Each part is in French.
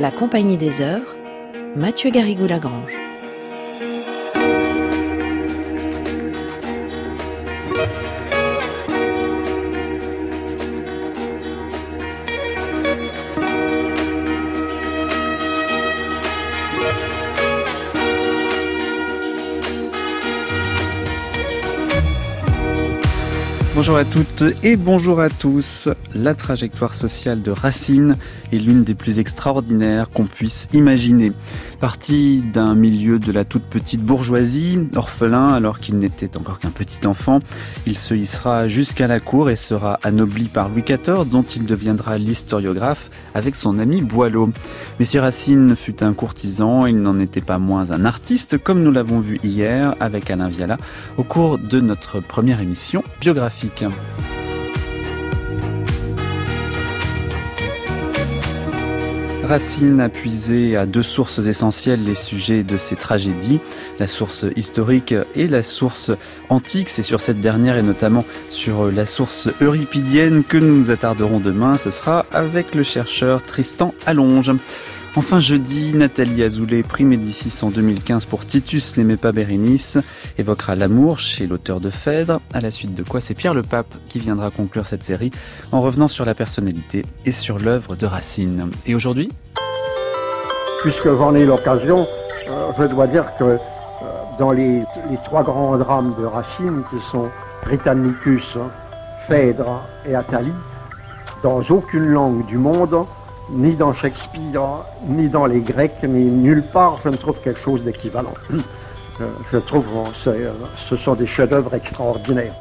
La Compagnie des Œuvres, Mathieu Garrigou-Lagrange. Bonjour à toutes et bonjour à tous. La trajectoire sociale de Racine est l'une des plus extraordinaires qu'on puisse imaginer. Parti d'un milieu de la toute petite bourgeoisie, orphelin alors qu'il n'était encore qu'un petit enfant, il se hissera jusqu'à la cour et sera anobli par Louis XIV, dont il deviendra l'historiographe avec son ami Boileau. Mais si Racine fut un courtisan, il n'en était pas moins un artiste, comme nous l'avons vu hier avec Alain Viala au cours de notre première émission biographique. Racine a puisé à deux sources essentielles les sujets de ses tragédies, la source historique et la source antique. C'est sur cette dernière et notamment sur la source euripidienne que nous nous attarderons demain. Ce sera avec le chercheur Tristan Allonge. Enfin jeudi, Nathalie Azoulay, prix Médicis en 2015 pour Titus n'aimait pas Bérénice, évoquera l'amour chez l'auteur de Phèdre, à la suite de quoi c'est Pierre Le Pape qui viendra conclure cette série en revenant sur la personnalité et sur l'œuvre de Racine. Et aujourd'hui ? Puisque j'en ai l'occasion, je dois dire que dans les trois grands drames de Racine, qui sont Britannicus, Phèdre et Athalie, dans aucune langue du monde, ni dans Shakespeare, ni dans les Grecs, ni nulle part, je ne trouve quelque chose d'équivalent. Je trouve que ce sont des chefs-d'œuvre extraordinaires.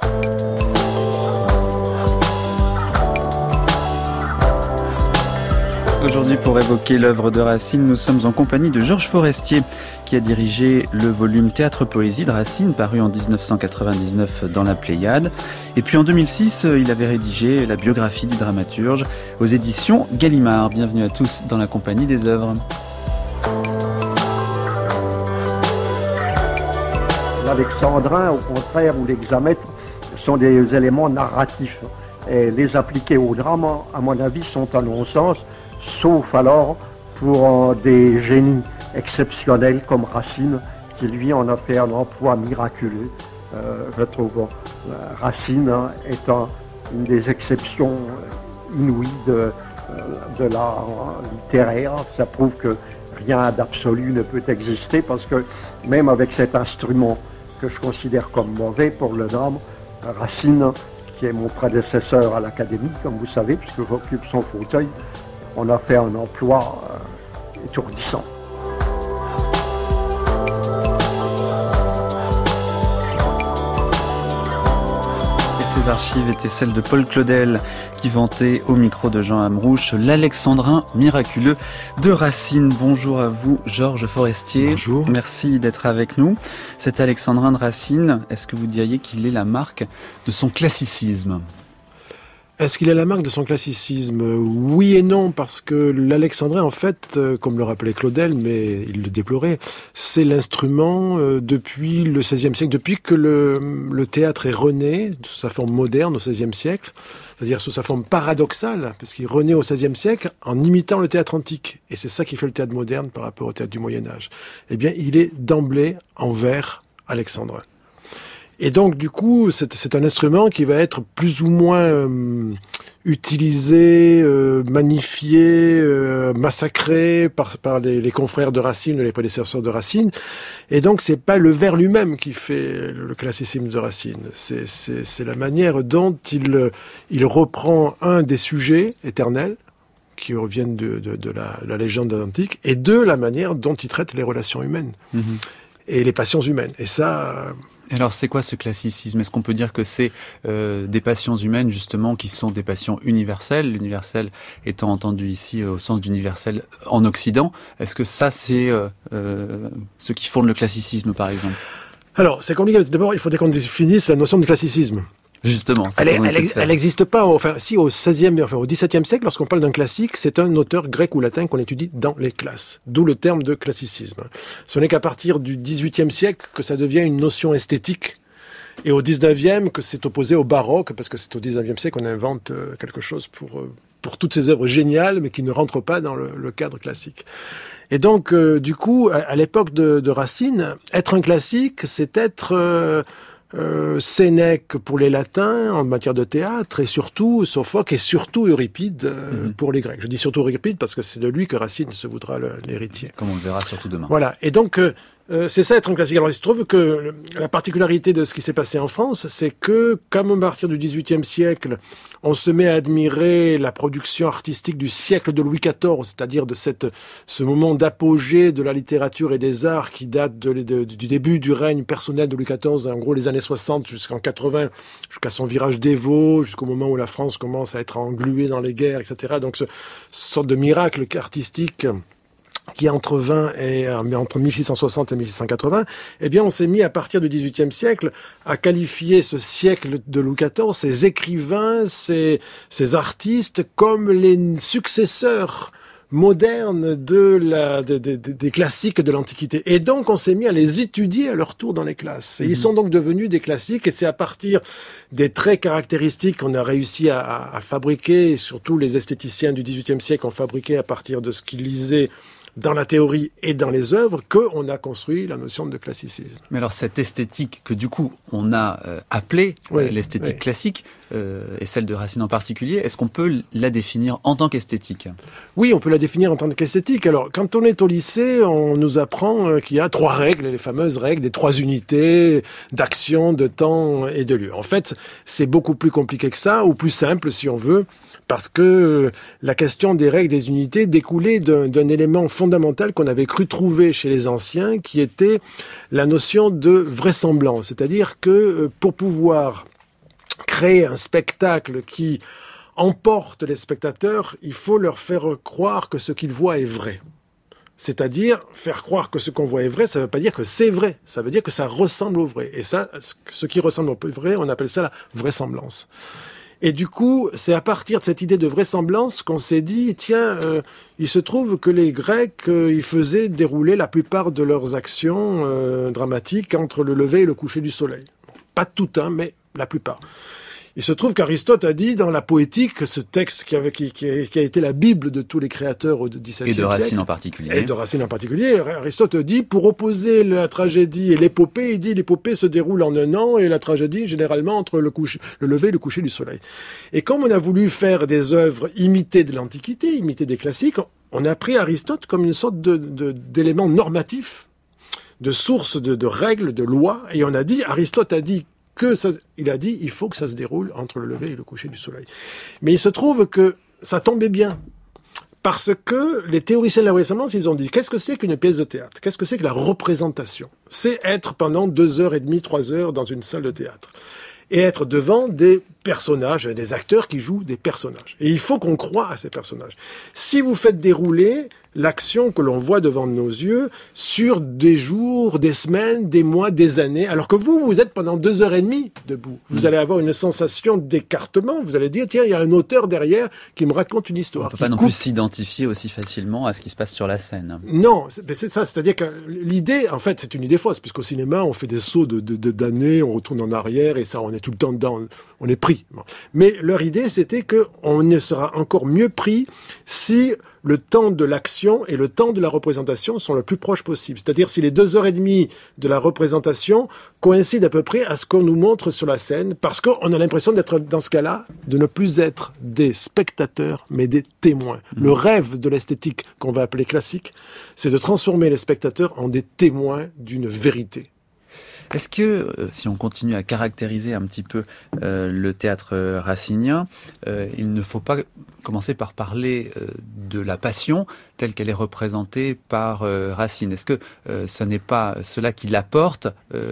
Aujourd'hui, pour évoquer l'œuvre de Racine, nous sommes en compagnie de Georges Forestier, qui a dirigé le volume Théâtre-Poésie de Racine, paru en 1999 dans la Pléiade. Et puis en 2006, il avait rédigé la biographie du dramaturge aux éditions Gallimard. Bienvenue à tous dans la Compagnie des Œuvres. L'alexandrin, au contraire, ou l'hexamètre, sont des éléments narratifs. Et les appliquer au drame, à mon avis, sont un non-sens, sauf alors pour des génies exceptionnels comme Racine, qui lui en a fait un emploi miraculeux. Je trouve Racine étant une des exceptions inouïes de l'art littéraire. Ça prouve que rien d'absolu ne peut exister, parce que même avec cet instrument que je considère comme mauvais pour le drame, Racine, qui est mon prédécesseur à l'Académie, comme vous savez, puisque j'occupe son fauteuil, on a fait un emploi étourdissant. Ces archives étaient celles de Paul Claudel, qui vantait au micro de Jean Amrouche l'alexandrin miraculeux de Racine. Bonjour à vous, Georges Forestier. Bonjour. Merci d'être avec nous. Cet alexandrin de Racine, est-ce que vous diriez qu'il est la marque de son classicisme ? Est-ce qu'il est la marque de son classicisme ? Oui et non, parce que l'alexandrin, en fait, comme le rappelait Claudel, mais il le déplorait, c'est l'instrument depuis le XVIe siècle, depuis que le théâtre est rené sous sa forme moderne au XVIe siècle, c'est-à-dire sous sa forme paradoxale, parce qu'il renaît au XVIe siècle en imitant le théâtre antique. Et c'est ça qui fait le théâtre moderne par rapport au théâtre du Moyen-Âge. Eh bien, il est d'emblée en vers alexandrin. Et donc, du coup, c'est un instrument qui va être plus ou moins utilisé, magnifié, massacré par les confrères de Racine, les prédécesseurs de Racine. Et donc, c'est pas le vers lui-même qui fait le classicisme de Racine. C'est la manière dont il reprend un des sujets éternels qui reviennent de la légende antique, et de la manière dont il traite les relations humaines et les passions humaines. Et ça... Alors c'est quoi ce classicisme ? Est-ce qu'on peut dire que c'est des passions humaines justement qui sont des passions universelles, l'universel étant entendu ici au sens d'universel en Occident ? Est-ce que ça c'est ce qui fonde le classicisme par exemple ? Alors c'est compliqué. D'abord il faudrait qu'on définisse la notion de classicisme. Justement, elle n'existe pas, au XVIIe siècle, lorsqu'on parle d'un classique, c'est un auteur grec ou latin qu'on étudie dans les classes. D'où le terme de classicisme. Ce n'est qu'à partir du XVIIIe siècle que ça devient une notion esthétique. Et au XIXe, que c'est opposé au baroque, parce que c'est au XIXe siècle qu'on invente quelque chose pour pour toutes ces œuvres géniales, mais qui ne rentrent pas dans le cadre classique. Et donc, du coup, à l'époque de Racine, être un classique, c'est être Sénèque pour les latins en matière de théâtre, et surtout Sophocle et surtout Euripide pour les Grecs. Je dis surtout Euripide parce que c'est de lui que Racine se voudra l'héritier. Comme on le verra surtout demain. Voilà. Et donc, c'est ça être un classique. Alors il se trouve que la particularité de ce qui s'est passé en France, c'est que comme à partir du XVIIIe siècle, on se met à admirer la production artistique du siècle de Louis XIV, c'est-à-dire de ce moment d'apogée de la littérature et des arts qui date du début du règne personnel de Louis XIV, en gros les années 60 jusqu'en 80, jusqu'à son virage dévot, jusqu'au moment où la France commence à être engluée dans les guerres, etc. Donc ce sorte de miracle artistique qui entre 1660 et 1680, eh bien, on s'est mis à partir du XVIIIe siècle à qualifier ce siècle de Louis XIV, ces écrivains, ces artistes comme les successeurs modernes des classiques de l'Antiquité. Et donc, on s'est mis à les étudier à leur tour dans les classes. Et ils sont donc devenus des classiques, et c'est à partir des traits caractéristiques qu'on a réussi à fabriquer, et surtout les esthéticiens du XVIIIe siècle ont fabriqué à partir de ce qu'ils lisaient dans la théorie et dans les œuvres, qu'on a construit la notion de classicisme. Mais alors cette esthétique que du coup on a appelée l'esthétique classique, et celle de Racine en particulier, est-ce qu'on peut la définir en tant qu'esthétique ? Oui, on peut la définir en tant qu'esthétique. Alors quand on est au lycée, on nous apprend qu'il y a 3 règles, les fameuses règles des 3 unités d'action, de temps et de lieu. En fait, c'est beaucoup plus compliqué que ça, ou plus simple si on veut, parce que la question des règles des unités découlait d'un élément fondamental qu'on avait cru trouver chez les anciens, qui était la notion de vraisemblance. C'est-à-dire que pour pouvoir créer un spectacle qui emporte les spectateurs, il faut leur faire croire que ce qu'ils voient est vrai. C'est-à-dire, faire croire que ce qu'on voit est vrai, ça ne veut pas dire que c'est vrai, ça veut dire que ça ressemble au vrai. Et ça, ce qui ressemble au vrai, on appelle ça la vraisemblance. Et du coup, c'est à partir de cette idée de vraisemblance qu'on s'est dit, tiens, il se trouve que les Grecs, ils faisaient dérouler la plupart de leurs actions dramatiques entre le lever et le coucher du soleil. Pas toutes, mais la plupart. Il se trouve qu'Aristote a dit dans la Poétique, ce texte qui a été la Bible de tous les créateurs au XVIIe siècle. Et de Racine en particulier. Et de Racine en particulier. Aristote dit, pour opposer la tragédie et l'épopée, il dit l'épopée se déroule en 1 an et la tragédie généralement entre le lever et le coucher du soleil. Et comme on a voulu faire des œuvres imitées de l'Antiquité, imitées des classiques, on a pris Aristote comme une sorte d'élément normatif, de source de règles, de lois, et on a dit, Aristote a dit, il faut que ça se déroule entre le lever et le coucher du soleil. Mais il se trouve que ça tombait bien. Parce que les théoriciens de la vraisemblance, ils ont dit, qu'est-ce que c'est qu'une pièce de théâtre ? Qu'est-ce que c'est que la représentation ? C'est être pendant 2h30, 3 heures dans une salle de théâtre. Et être devant des personnages, des acteurs qui jouent des personnages. Et il faut qu'on croie à ces personnages. Si vous faites dérouler l'action que l'on voit devant nos yeux sur des jours, des semaines, des mois, des années, alors que vous êtes pendant 2h30 debout. Vous allez avoir une sensation d'écartement. Vous allez dire, tiens, il y a un auteur derrière qui me raconte une histoire. On ne peut pas non plus s'identifier aussi facilement à ce qui se passe sur la scène. Non, c'est ça. C'est-à-dire que l'idée, en fait, c'est une idée fausse, puisqu'au cinéma, on fait des sauts d'années, on retourne en arrière, et ça, on est tout le temps dedans, on est pris. Mais leur idée, c'était qu'on sera encore mieux pris si le temps de l'action et le temps de la représentation sont le plus proches possible. C'est-à-dire si les 2h30 de la représentation coïncident à peu près à ce qu'on nous montre sur la scène, parce qu'on a l'impression d'être, dans ce cas-là, de ne plus être des spectateurs, mais des témoins. Le rêve de l'esthétique qu'on va appeler classique, c'est de transformer les spectateurs en des témoins d'une vérité. Est-ce que, si on continue à caractériser un petit peu le théâtre racinien, il ne faut pas commencer par parler de la passion telle qu'elle est représentée par Racine ? Est-ce que ce n'est pas cela qui l'apporte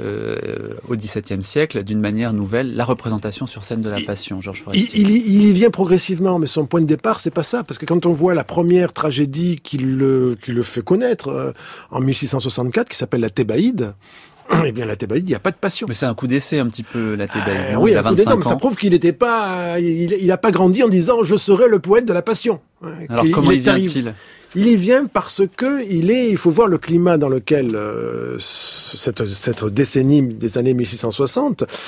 au XVIIe siècle, d'une manière nouvelle, la représentation sur scène de la passion, Georges Forestier ? Il y vient progressivement, mais son point de départ, c'est pas ça. Parce que quand on voit la première tragédie qui le fait connaître en 1664, qui s'appelle la Thébaïde, eh bien, la Thébaïde, il n'y a pas de passion. Mais c'est un coup d'essai un petit peu, la Thébaïde. Oui, il a 25 ans. Mais ça prouve qu'il n'était pas, il a pas grandi en disant je serai le poète de la passion. Alors comment y vient-il ? Il y vient parce que il faut voir le climat dans lequel cette décennie des années 1660.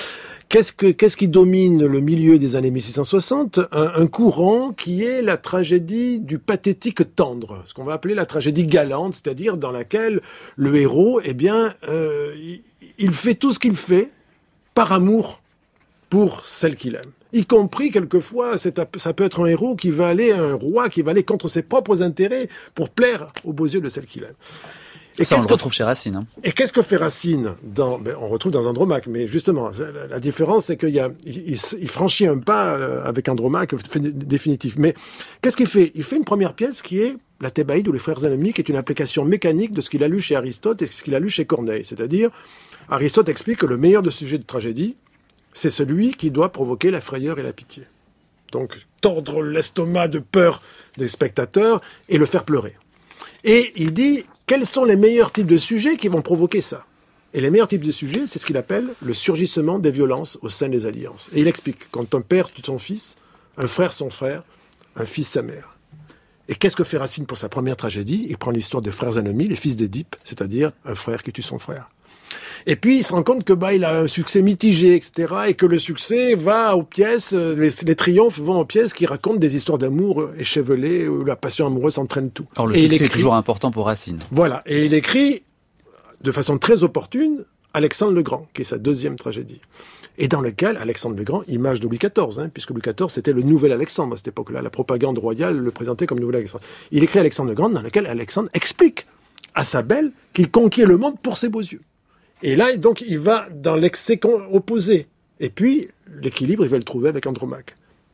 Qu'est-ce qui domine le milieu des années 1660 ? Un courant qui est la tragédie du pathétique tendre, ce qu'on va appeler la tragédie galante, c'est-à-dire dans laquelle le héros, il fait tout ce qu'il fait par amour pour celle qu'il aime. Y compris, quelquefois, ça peut être un héros qui va aller, un roi qui va aller contre ses propres intérêts pour plaire aux beaux yeux de celle qu'il aime. Et ça, on le retrouve chez Racine. Et qu'est-ce que fait Racine on retrouve dans Andromaque, mais justement, la différence, c'est il franchit un pas avec Andromaque définitif. Mais qu'est-ce qu'il fait ? Il fait une première pièce qui est la Thébaïde ou les frères ennemis, qui est une application mécanique de ce qu'il a lu chez Aristote et ce qu'il a lu chez Corneille. C'est-à-dire, Aristote explique que le meilleur de sujets de tragédie, c'est celui qui doit provoquer la frayeur et la pitié. Donc, tordre l'estomac de peur des spectateurs et le faire pleurer. Et il dit, quels sont les meilleurs types de sujets qui vont provoquer ça ? Et les meilleurs types de sujets, c'est ce qu'il appelle le surgissement des violences au sein des alliances. Et il explique, quand un père tue son fils, un frère son frère, un fils sa mère. Et qu'est-ce que fait Racine pour sa première tragédie ? Il prend l'histoire des frères ennemis, les fils d'Édipe, c'est-à-dire un frère qui tue son frère. Et puis, il se rend compte que il a un succès mitigé, etc., et que le succès va aux pièces, les triomphes vont aux pièces qui racontent des histoires d'amour échevelées, où la passion amoureuse entraîne tout. Or, le succès est toujours important pour Racine. Voilà, et il écrit, de façon très opportune, Alexandre le Grand, qui est sa deuxième tragédie. Et dans lequel Alexandre le Grand, image de Louis XIV, puisque Louis XIV, c'était le nouvel Alexandre à cette époque-là. La propagande royale le présentait comme nouvel Alexandre. Il écrit Alexandre le Grand, dans lequel Alexandre explique à sa belle qu'il conquiert le monde pour ses beaux yeux. Et là, donc, il va dans l'excès opposé. Et puis, l'équilibre, il va le trouver avec Andromaque.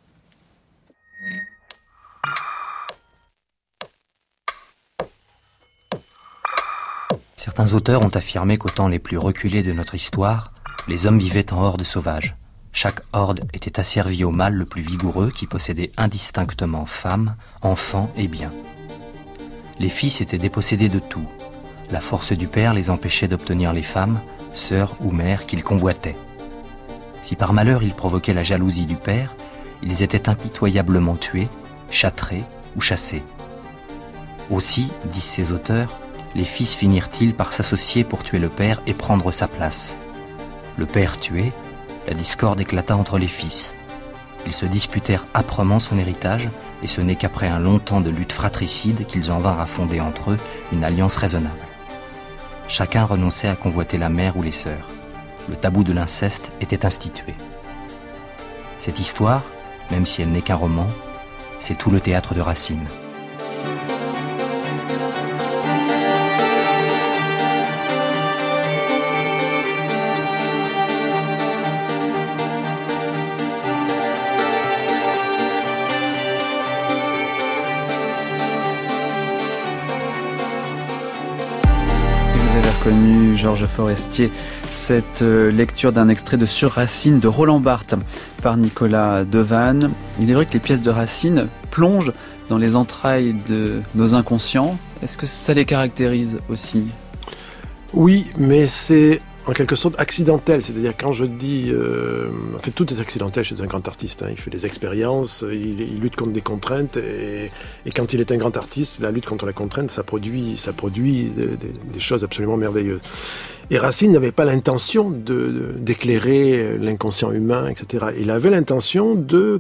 Certains auteurs ont affirmé qu'au temps les plus reculés de notre histoire, les hommes vivaient en hordes sauvages. Chaque horde était asservie au mâle le plus vigoureux qui possédait indistinctement femmes, enfants et biens. Les fils étaient dépossédés de tout. La force du père les empêchait d'obtenir les femmes, sœurs ou mères qu'ils convoitaient. Si par malheur ils provoquaient la jalousie du père, ils étaient impitoyablement tués, châtrés ou chassés. Aussi, disent ces auteurs, les fils finirent-ils par s'associer pour tuer le père et prendre sa place. Le père tué, la discorde éclata entre les fils. Ils se disputèrent âprement son héritage, et ce n'est qu'après un long temps de lutte fratricide qu'ils en vinrent à fonder entre eux une alliance raisonnable. Chacun renonçait à convoiter la mère ou les sœurs. Le tabou de l'inceste était institué. Cette histoire, même si elle n'est qu'un roman, c'est tout le théâtre de Racine. Connu Georges Forestier, cette lecture d'un extrait de Sur Racine de Roland Barthes par Nicolas Devanne. Il est vrai que les pièces de Racine plongent dans les entrailles de nos inconscients. Est-ce que ça les caractérise aussi ? Oui, mais c'est en quelque sorte accidentel, c'est-à-dire quand je dis... en fait, tout est accidentel chez un grand artiste. Il fait des expériences, il lutte contre des contraintes, et quand il est un grand artiste, la lutte contre la contrainte, ça produit des choses absolument merveilleuses. Et Racine n'avait pas l'intention d'éclairer l'inconscient humain, etc. Il avait l'intention de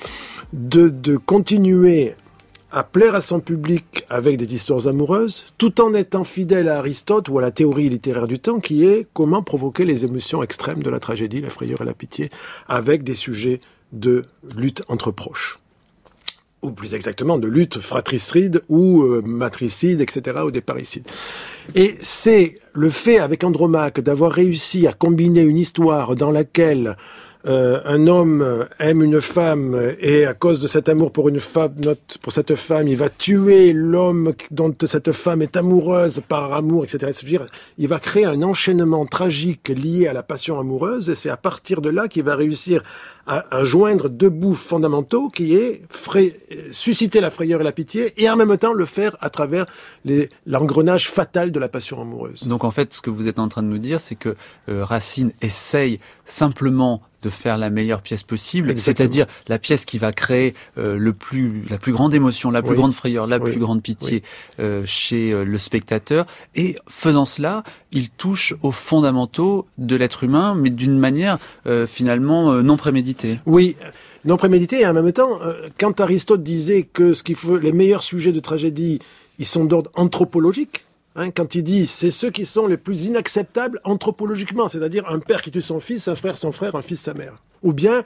continuer à plaire à son public avec des histoires amoureuses, tout en étant fidèle à Aristote ou à la théorie littéraire du temps, qui est comment provoquer les émotions extrêmes de la tragédie, la frayeur et la pitié, avec des sujets de lutte entre proches. Ou plus exactement, de lutte fratricide ou matricide, etc., ou des parricides. Et c'est le fait, avec Andromaque, d'avoir réussi à combiner une histoire dans laquelle un homme aime une femme et à cause de cet amour pour cette femme, il va tuer l'homme dont cette femme est amoureuse par amour, etc. C'est-à-dire, il va créer un enchaînement tragique lié à la passion amoureuse, et c'est à partir de là qu'il va réussir à joindre deux bouts fondamentaux, qui est susciter la frayeur et la pitié, et en même temps le faire à travers l'engrenage fatal de la passion amoureuse. Donc en fait, ce que vous êtes en train de nous dire, c'est que Racine essaye simplement de faire la meilleure pièce possible, Exactement. c'est-à-dire la pièce qui va créer la plus grande émotion, la plus grande frayeur, la plus grande pitié chez le spectateur. Et faisant cela, il touche aux fondamentaux de l'être humain, mais d'une manière finalement non préméditée. Oui, non prémédité, et en même temps, quand Aristote disait que les meilleurs sujets de tragédie, ils sont d'ordre anthropologique, quand il dit c'est ceux qui sont les plus inacceptables anthropologiquement, c'est-à-dire un père qui tue son fils, un frère son frère, un fils sa mère, ou bien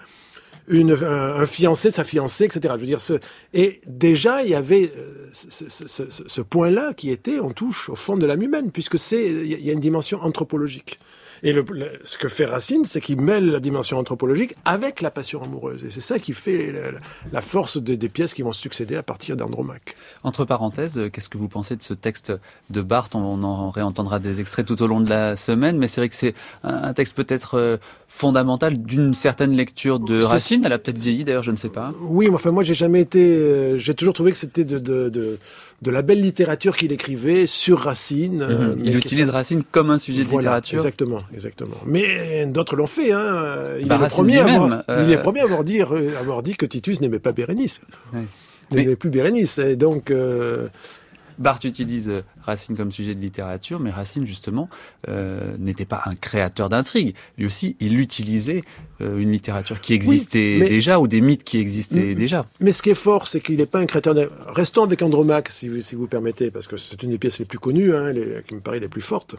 un fiancé sa fiancée, etc. Je veux dire, et déjà il y avait ce point-là qui était, on touche au fond de l'âme humaine, puisque il y a une dimension anthropologique. Et ce que fait Racine, c'est qu'il mêle la dimension anthropologique avec la passion amoureuse. Et c'est ça qui fait la force des pièces qui vont succéder à partir d'Andromaque. Entre parenthèses, qu'est-ce que vous pensez de ce texte de Barthes ? On en réentendra des extraits tout au long de la semaine, mais c'est vrai que c'est un texte peut-être fondamental d'une certaine lecture de Racine. Elle a peut-être vieilli d'ailleurs, je ne sais pas. Oui, mais enfin moi j'ai jamais été... j'ai toujours trouvé que c'était de la belle littérature qu'il écrivait sur Racine. Il utilise Racine comme un sujet de littérature. Exactement. Mais d'autres l'ont fait. Il est le premier à avoir dit que Titus n'aimait pas Bérénice. Oui. N'aimait plus Bérénice. Et donc... Barthes utilise Racine comme sujet de littérature, mais Racine, justement, n'était pas un créateur d'intrigues. Lui aussi, il utilisait une littérature qui existait déjà, ou des mythes qui existaient déjà. Mais ce qui est fort, c'est qu'il n'est pas un créateur d'intrigues. Restons avec Andromaque, si vous permettez, parce que c'est une des pièces les plus connues, qui me paraît les plus fortes.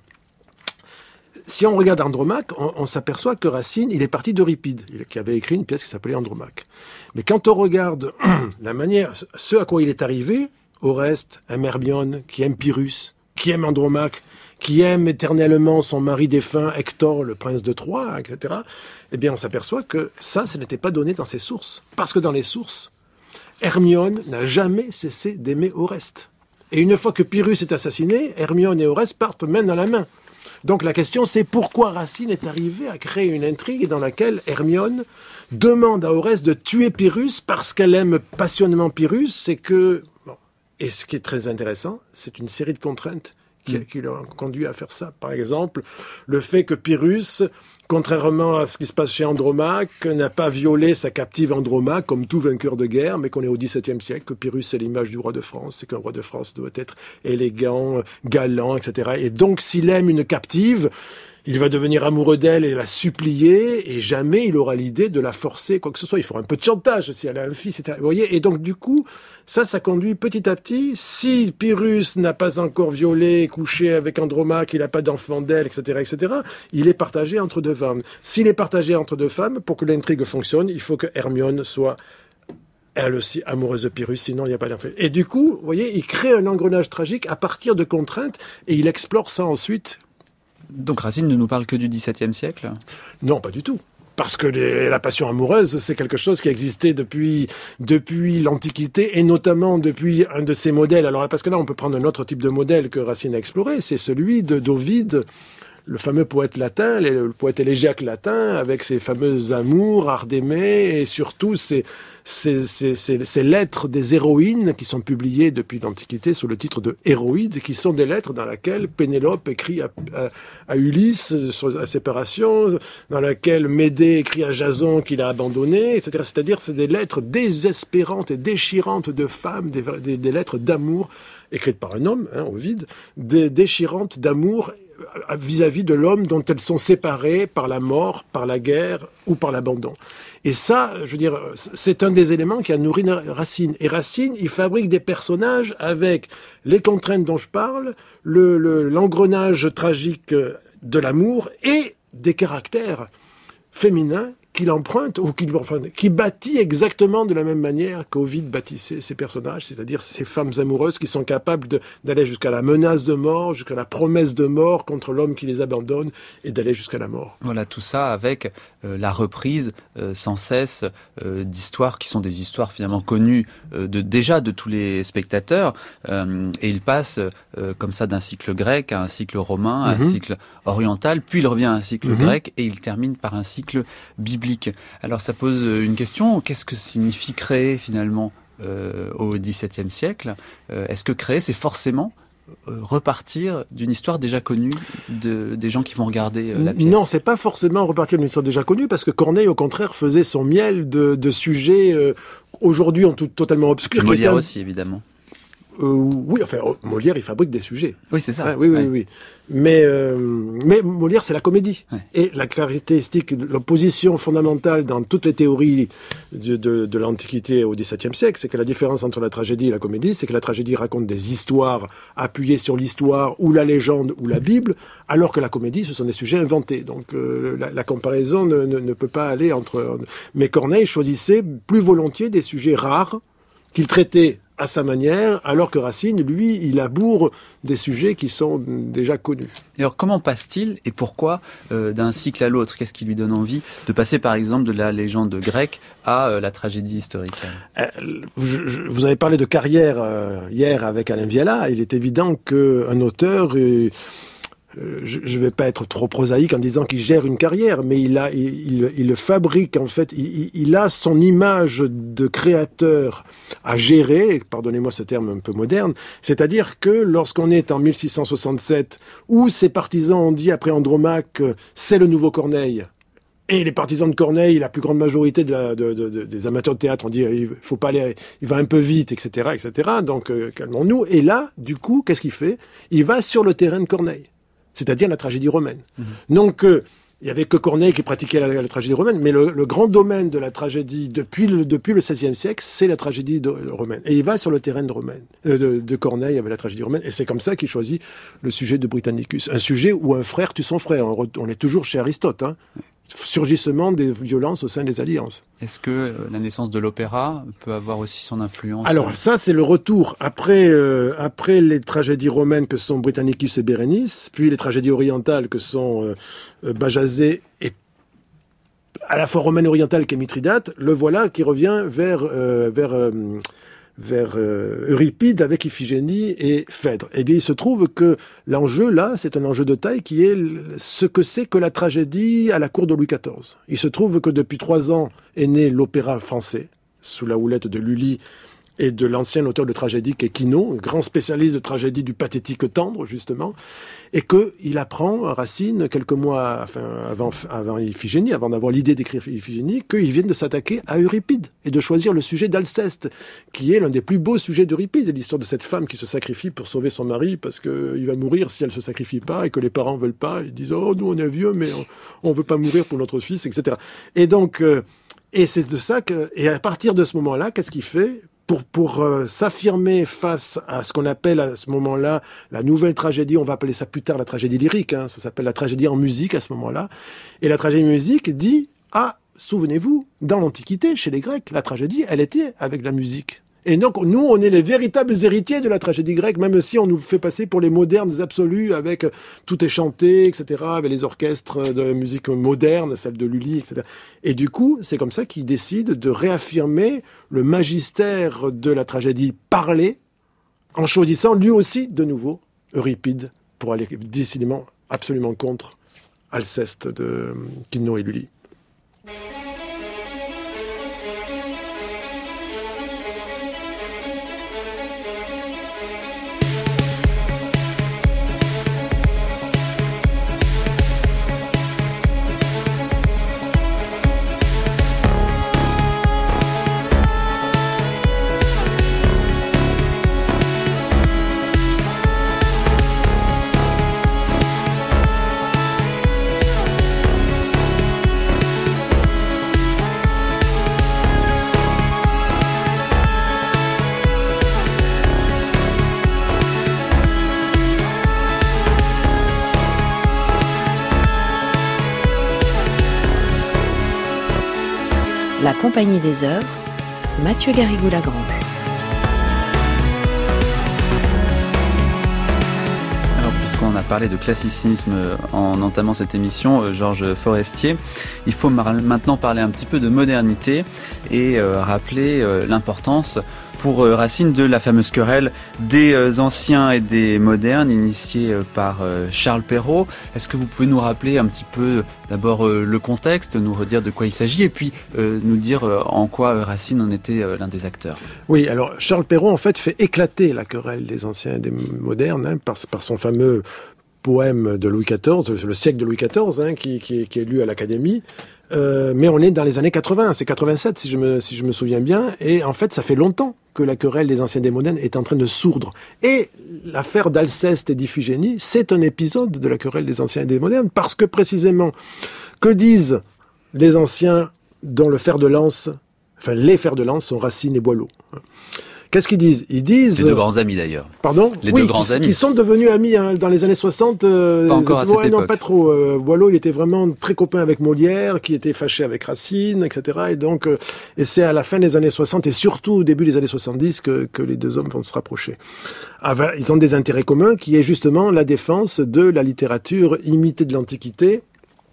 Si on regarde Andromaque, on s'aperçoit que Racine, il est parti d'Euripide, qui avait écrit une pièce qui s'appelait Andromaque. Mais quand on regarde la manière, ce à quoi il est arrivé, Oreste aime Hermione, qui aime Pyrrhus, qui aime Andromaque, qui aime éternellement son mari défunt, Hector, le prince de Troie, etc. Eh bien, on s'aperçoit que ça n'était pas donné dans ses sources. Parce que dans les sources, Hermione n'a jamais cessé d'aimer Oreste. Et une fois que Pyrrhus est assassiné, Hermione et Oreste partent main dans la main. Donc la question, c'est pourquoi Racine est arrivé à créer une intrigue dans laquelle Hermione demande à Oreste de tuer Pyrrhus parce qu'elle aime passionnément Pyrrhus. C'est que... Et ce qui est très intéressant, c'est une série de contraintes qui l'ont conduit à faire ça. Par exemple, le fait que Pyrrhus, contrairement à ce qui se passe chez Andromaque, n'a pas violé sa captive Andromaque comme tout vainqueur de guerre, mais qu'on est au XVIIe siècle, que Pyrrhus est l'image du roi de France, c'est qu'un roi de France doit être élégant, galant, etc. Et donc, s'il aime une captive, il va devenir amoureux d'elle et la supplier, et jamais il aura l'idée de la forcer, quoi que ce soit. Il fera un peu de chantage si elle a un fils, etc. Vous voyez, et donc du coup, ça conduit petit à petit. Si Pyrrhus n'a pas encore violé, couché avec Andromaque, il n'a pas d'enfant d'elle, etc., il est partagé entre deux femmes. S'il est partagé entre deux femmes, pour que l'intrigue fonctionne, il faut que Hermione soit elle aussi amoureuse de Pyrrhus, sinon il n'y a pas d'intrigue. Et du coup, vous voyez, il crée un engrenage tragique à partir de contraintes, et il explore ça ensuite. Donc Racine ne nous parle que du XVIIe siècle ? Non, pas du tout. Parce que la passion amoureuse, c'est quelque chose qui existait depuis l'Antiquité, et notamment depuis un de ces modèles. Alors, parce que là, on peut prendre un autre type de modèle que Racine a exploré, c'est celui d'Ovide, le fameux poète latin, le poète élégiaque latin, avec ses fameux amours, art d'aimer, et surtout ces lettres des héroïnes qui sont publiées depuis l'Antiquité sous le titre de Héroïdes, qui sont des lettres dans lesquelles Pénélope écrit à Ulysse sur la séparation, dans laquelle Médée écrit à Jason qu'il a abandonné, etc. C'est-à-dire, c'est des lettres désespérantes et déchirantes de femmes, des lettres d'amour, écrites par un homme, Ovide, déchirantes d'amour vis-à-vis de l'homme dont elles sont séparées par la mort, par la guerre ou par l'abandon. Et ça, je veux dire, c'est un des éléments qui a nourri Racine. Et Racine, il fabrique des personnages avec les contraintes dont je parle, l'engrenage tragique de l'amour et des caractères féminins qu'il emprunte ou qui bâtit exactement de la même manière qu'Ovide bâtissait ses personnages, c'est-à-dire ces femmes amoureuses qui sont capables d'aller jusqu'à la menace de mort, jusqu'à la promesse de mort contre l'homme qui les abandonne et d'aller jusqu'à la mort. Voilà, tout ça avec la reprise sans cesse d'histoires qui sont des histoires finalement connues déjà de tous les spectateurs, et il passe comme ça d'un cycle grec à un cycle romain, à un cycle oriental, puis il revient à un cycle grec et il termine par un cycle biblique. Alors ça pose une question, qu'est-ce que signifie créer finalement au XVIIe siècle ? Est-ce que créer c'est forcément repartir d'une histoire déjà connue des gens qui vont regarder la pièce. Non, c'est pas forcément repartir d'une histoire déjà connue, parce que Corneille, au contraire, faisait son miel de sujets aujourd'hui totalement obscurs. Molière aussi, évidemment. Oui, enfin, Molière, il fabrique des sujets. Oui, c'est ça. Oui. Mais Molière, c'est la comédie. Ouais. Et la caractéristique, l'opposition fondamentale dans toutes les théories de l'Antiquité au XVIIe siècle, c'est que la différence entre la tragédie et la comédie, c'est que la tragédie raconte des histoires appuyées sur l'histoire ou la légende ou la Bible, alors que la comédie, ce sont des sujets inventés. Donc la comparaison ne peut pas aller entre... Mais Corneille choisissait plus volontiers des sujets rares qu'il traitait à sa manière, alors que Racine, lui, il abourre des sujets qui sont déjà connus. Et alors, comment passe-t-il et pourquoi d'un cycle à l'autre? Qu'est-ce qui lui donne envie de passer, par exemple, de la légende grecque à la tragédie historique? Vous avez parlé de carrière hier avec Alain Viala. Il est évident qu'un auteur... je vais pas être trop prosaïque en disant qu'il gère une carrière, mais il fabrique, en fait, il a son image de créateur à gérer, pardonnez-moi ce terme un peu moderne, c'est-à-dire que lorsqu'on est en 1667, où ses partisans ont dit après Andromaque, c'est le nouveau Corneille, et les partisans de Corneille, la plus grande majorité des amateurs de théâtre ont dit il faut pas aller, il va un peu vite, etc., donc calmons-nous. Et là, du coup, qu'est-ce qu'il fait? Il va sur le terrain de Corneille, c'est-à-dire la tragédie romaine. Donc, il y avait que Corneille qui pratiquait la tragédie romaine, mais le grand domaine de la tragédie depuis le XVIe siècle, c'est la tragédie romaine. Et il va sur le terrain de Corneille avec la tragédie romaine, et c'est comme ça qu'il choisit le sujet de Britannicus. Un sujet où un frère tue son frère. On est toujours chez Aristote, hein. Surgissement des violences au sein des alliances. Est-ce que la naissance de l'opéra peut avoir aussi son influence? Alors ça, c'est le retour après les tragédies romaines que sont Britannicus et Bérénice, puis les tragédies orientales que sont Bajazet et à la fois romaine orientale qu'est Mithridate. Le voilà qui revient vers Euripide avec Iphigénie et Phèdre. Eh bien, il se trouve que l'enjeu, là, c'est un enjeu de taille qui est ce que c'est que la tragédie à la cour de Louis XIV. Il se trouve que depuis 3 ans est né l'opéra français, sous la houlette de Lully et de l'ancien auteur de tragédie qui est Quinault, grand spécialiste de tragédie du pathétique tendre, justement, et qu'il apprend, Racine, quelques mois avant Iphigénie, avant d'avoir l'idée d'écrire Iphigénie, qu'ils viennent de s'attaquer à Euripide et de choisir le sujet d'Alceste, qui est l'un des plus beaux sujets d'Euripide, l'histoire de cette femme qui se sacrifie pour sauver son mari parce qu'il va mourir si elle se sacrifie pas et que les parents veulent pas. Ils disent « Oh, nous on est vieux, mais on veut pas mourir pour notre fils, etc. » Et donc, et c'est de ça et à partir de ce moment-là, qu'est-ce qu'il fait ? Pour s'affirmer face à ce qu'on appelle à ce moment-là la nouvelle tragédie, on va appeler ça plus tard la tragédie lyrique, hein, ça s'appelle la tragédie en musique à ce moment-là, et la tragédie musique dit « Ah, souvenez-vous, dans l'Antiquité, chez les Grecs, la tragédie, elle était avec la musique. » Et donc, nous, on est les véritables héritiers de la tragédie grecque, même si on nous fait passer pour les modernes absolus, avec tout est chanté, etc., avec les orchestres de musique moderne, celle de Lully, etc. Et du coup, c'est comme ça qu'ils décident de réaffirmer le magistère de la tragédie parlée, en choisissant lui aussi, de nouveau, Euripide, pour aller décidément absolument contre Alceste de Quinault et Lully. La Compagnie des Heures, Mathieu Garrigou-Lagrange. puisqu'on a parlé de classicisme en entamant cette émission, Georges Forestier, il faut maintenant parler un petit peu de modernité et rappeler l'importance pour Racine de la fameuse querelle des anciens et des modernes initiée par Charles Perrault. Est-ce que vous pouvez nous rappeler un petit peu d'abord le contexte, nous redire de quoi il s'agit et puis nous dire en quoi Racine en était l'un des acteurs? Oui, alors Charles Perrault en fait éclater la querelle des anciens et des modernes par son fameux poème de Louis XIV, le siècle de Louis XIV, qui est lu à l'Académie. Mais on est dans les années 80, c'est 87 si je me souviens bien, et en fait ça fait longtemps que la querelle des anciens et des modernes est en train de sourdre. Et l'affaire d'Alceste et d'Iphigénie, c'est un épisode de la querelle des anciens et des modernes, parce que précisément, que disent les anciens dont les fers de lance sont Racine et Boileau? Qu'est-ce qu'ils disent? Ils disent... Les deux grands amis d'ailleurs. Pardon? Les deux grands amis. Qui sont devenus amis dans les années 60. Pas encore à cette époque. Non, pas trop. Boileau, il était vraiment très copain avec Molière, qui était fâché avec Racine, etc. Et donc, et c'est à la fin des années 60 et surtout au début des années 70 que les deux hommes vont se rapprocher. Ils ont des intérêts communs qui est justement la défense de la littérature imitée de l'Antiquité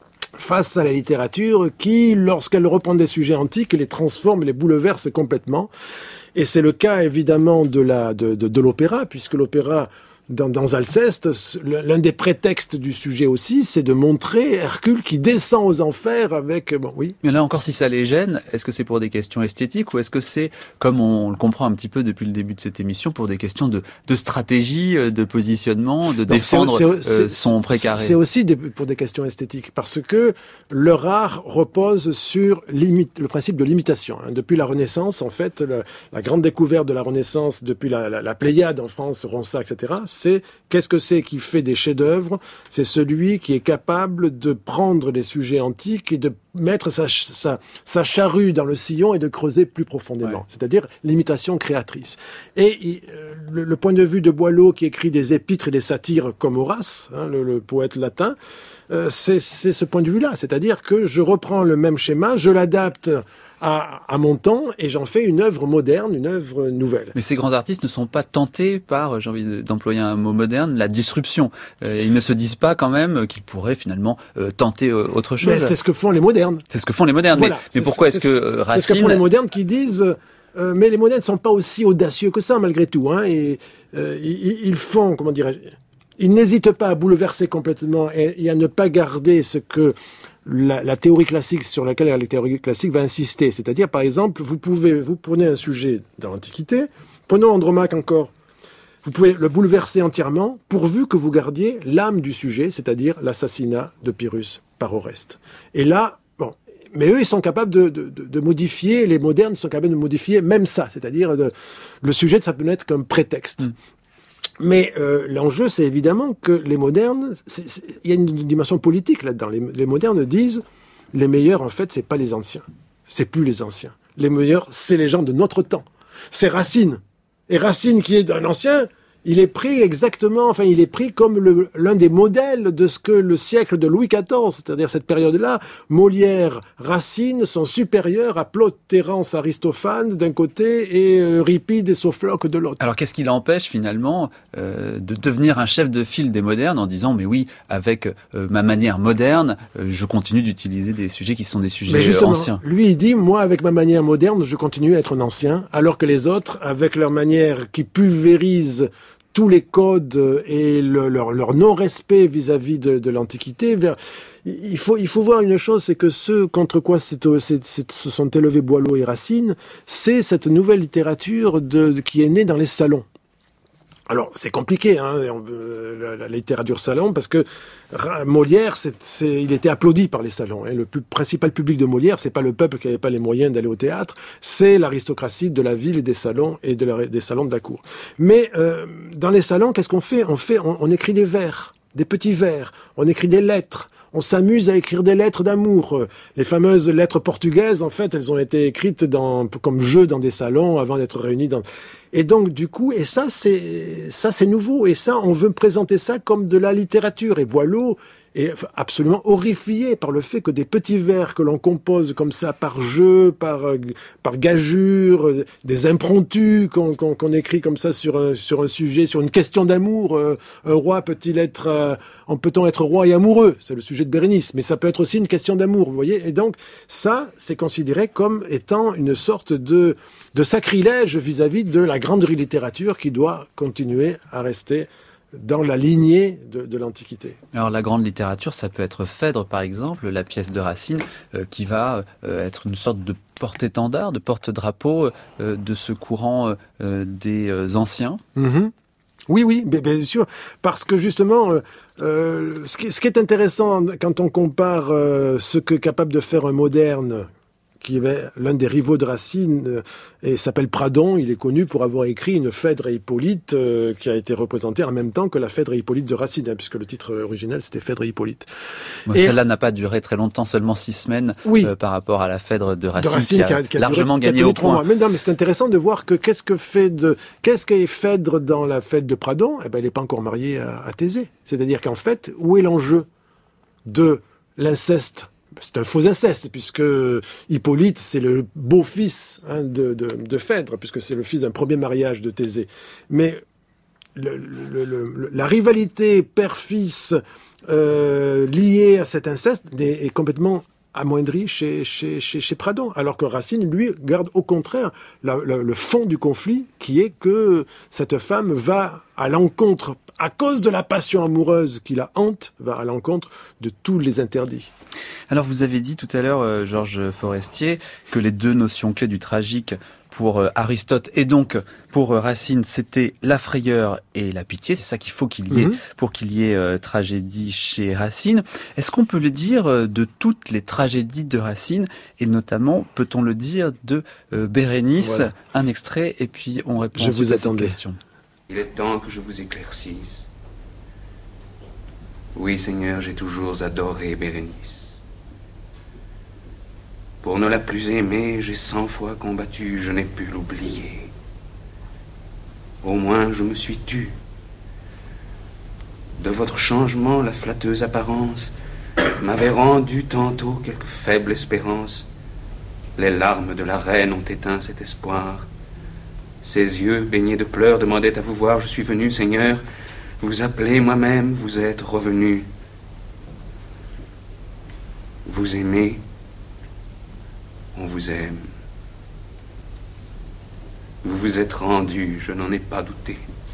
face à la littérature qui, lorsqu'elle reprend des sujets antiques, les transforme, les bouleverse complètement. Et c'est le cas évidemment de l'opéra, puisque l'opéra dans Alceste, l'un des prétextes du sujet aussi, c'est de montrer Hercule qui descend aux enfers avec... Bon, oui. Mais là encore, si ça les gêne, est-ce que c'est pour des questions esthétiques ou est-ce que c'est, comme on le comprend un petit peu depuis le début de cette émission, pour des questions de stratégie, de positionnement, de défendre son précaré? C'est aussi pour des questions esthétiques, parce que leur art repose sur le principe de l'imitation. Depuis la Renaissance, en fait, la grande découverte de la Renaissance, depuis la Pléiade en France, Ronsard, etc., qu'est-ce que c'est qui fait des chefs-d'œuvre? C'est celui qui est capable de prendre les sujets antiques et de mettre sa charrue dans le sillon et de creuser plus profondément. Ouais. C'est-à-dire l'imitation créatrice. Et le point de vue de Boileau, qui écrit des épîtres et des satires comme Horace, le poète latin, c'est ce point de vue-là. C'est-à-dire que je reprends le même schéma, je l'adapte à mon temps, et j'en fais une œuvre moderne, une œuvre nouvelle. Mais ces grands artistes ne sont pas tentés par, j'ai envie d'employer un mot moderne, la disruption. Ils ne se disent pas quand même qu'ils pourraient finalement tenter autre chose. Mais c'est ce que font les modernes. C'est ce que font les modernes. Voilà, mais pourquoi est-ce que Racine... C'est ce que font les modernes qui disent... mais les modernes ne sont pas aussi audacieux que ça, malgré tout. Et ils font, comment dirais-je... Ils n'hésitent pas à bouleverser complètement et à ne pas garder ce que la théorie classique sur laquelle la théorie classique va insister. C'est-à-dire, par exemple, vous prenez un sujet dans l'Antiquité, prenons Andromaque encore, vous pouvez le bouleverser entièrement pourvu que vous gardiez l'âme du sujet, c'est-à-dire l'assassinat de Pyrrhus par Oreste. Et là, bon, mais eux, ils sont capables de modifier, les modernes sont capables de modifier même ça, c'est-à-dire le sujet, ça peut n'être qu'un prétexte. Mais l'enjeu, c'est évidemment que les modernes, il y a une dimension politique là-dedans. Les modernes disent, les meilleurs, en fait, c'est pas les anciens. C'est plus les anciens. Les meilleurs, c'est les gens de notre temps. C'est Racine. Et Racine, qui est un ancien, il est pris comme l'un des modèles de ce que le siècle de Louis XIV, c'est-à-dire cette période-là, Molière, Racine sont supérieurs à Plaute, Terence, Aristophane d'un côté et Euripide et Sophocles de l'autre. Alors qu'est-ce qui l'empêche finalement de devenir un chef de file des modernes en disant mais oui, avec ma manière moderne, je continue d'utiliser des sujets qui sont des sujets anciens. Lui il dit moi avec ma manière moderne, je continue à être un ancien, alors que les autres avec leur manière qui pulvérise tous les codes et leur non-respect vis-à-vis de l'Antiquité. Il faut voir une chose, c'est que ce contre quoi se sont élevés Boileau et Racine, c'est cette nouvelle littérature qui est née dans les salons. Alors, c'est compliqué, la littérature salon, parce que Molière, il était applaudi par les salons. Le principal public de Molière, c'est pas le peuple qui n'avait pas les moyens d'aller au théâtre, c'est l'aristocratie de la ville et des salons et des salons de la cour. Mais dans les salons, qu'est-ce qu'on fait? On écrit des vers, des petits vers, on écrit des lettres. On s'amuse à écrire des lettres d'amour. Les fameuses lettres portugaises, en fait, elles ont été écrites comme jeu dans des salons avant d'être réunies dans... Et donc, du coup, et ça, c'est nouveau. Et ça, on veut présenter ça comme de la littérature. Et Boileau est absolument horrifié par le fait que des petits vers que l'on compose comme ça, par jeu, par gageure, des impromptus qu'on écrit comme ça sur un sujet, sur une question d'amour. Un roi peut-il être, peut-on être roi et amoureux? C'est le sujet de Bérénice. Mais ça peut être aussi une question d'amour, vous voyez. Et donc, ça, c'est considéré comme étant une sorte de sacrilège vis-à-vis de la grande littérature qui doit continuer à rester dans la lignée de l'Antiquité. Alors la grande littérature, ça peut être Phèdre par exemple, la pièce de Racine, qui va être une sorte de porte-étendard, de porte-drapeau de ce courant des anciens. Mm-hmm. Oui, bien sûr, parce que justement, ce qui est intéressant quand on compare ce qu'est capable de faire un moderne, qui est l'un des rivaux de Racine, et s'appelle Pradon. Il est connu pour avoir écrit une Phèdre et Hippolyte qui a été représentée en même temps que la Phèdre et Hippolyte de Racine, puisque le titre original c'était Phèdre et Hippolyte. Celle-là n'a pas duré très longtemps, seulement 6 semaines par rapport à la Phèdre de Racine qui a largement gagné au point. Mais non, mais c'est intéressant de voir que qu'est-ce qu'est Phèdre dans la Phèdre de Pradon? Elle n'est pas encore mariée à Thésée. C'est-à-dire qu'en fait, où est l'enjeu de l'inceste? C'est un faux inceste, puisque Hippolyte, c'est le beau-fils de Phèdre, puisque c'est le fils d'un premier mariage de Thésée. Mais la rivalité père-fils liée à cet inceste est complètement amoindrie chez Pradon, alors que Racine, lui, garde au contraire le fond du conflit, qui est que cette femme va à l'encontre, à cause de la passion amoureuse qui la hante, va à l'encontre de tous les interdits. Alors vous avez dit tout à l'heure, Georges Forestier, que les deux notions clés du tragique pour Aristote et donc pour Racine, c'était la frayeur et la pitié. C'est ça qu'il faut qu'il y ait pour qu'il y ait tragédie chez Racine. Est-ce qu'on peut le dire de toutes les tragédies de Racine et notamment, peut-on le dire, de Bérénice? Voilà. Un extrait et puis on répond à cette question. Il est temps que je vous éclaircisse. Oui, Seigneur, j'ai toujours adoré Bérénice. Pour ne la plus aimer, j'ai 100 fois combattu, je n'ai pu l'oublier. Au moins, je me suis tu. De votre changement, la flatteuse apparence m'avait rendu tantôt quelque faible espérance. Les larmes de la reine ont éteint cet espoir. Ses yeux, baignés de pleurs, demandaient à vous voir. Je suis venu, Seigneur, vous appeler moi-même, vous êtes revenu. Vous aimez, on vous aime. Vous vous êtes rendu, je n'en ai pas douté.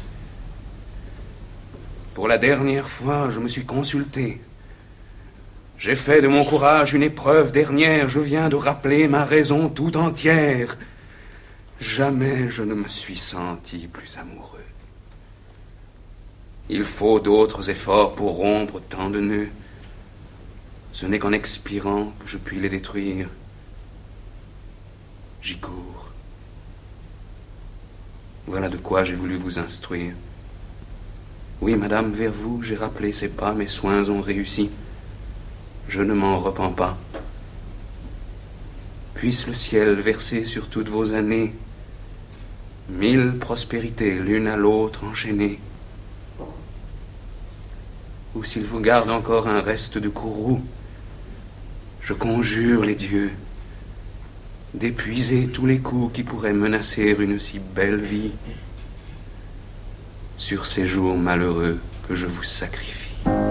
Pour la dernière fois, je me suis consulté. J'ai fait de mon courage une épreuve dernière. Je viens de rappeler ma raison tout entière. Jamais je ne me suis senti plus amoureux. Il faut d'autres efforts pour rompre tant de nœuds. Ce n'est qu'en expirant que je puis les détruire. J'y cours. Voilà de quoi j'ai voulu vous instruire. Oui, madame, vers vous, j'ai rappelé ces pas, mes soins ont réussi. Je ne m'en repens pas. Puisse le ciel verser sur toutes vos années 1000 prospérités l'une à l'autre enchaînées. Ou s'il vous garde encore un reste de courroux, je conjure les dieux d'épuiser tous les coups qui pourraient menacer une si belle vie sur ces jours malheureux que je vous sacrifie.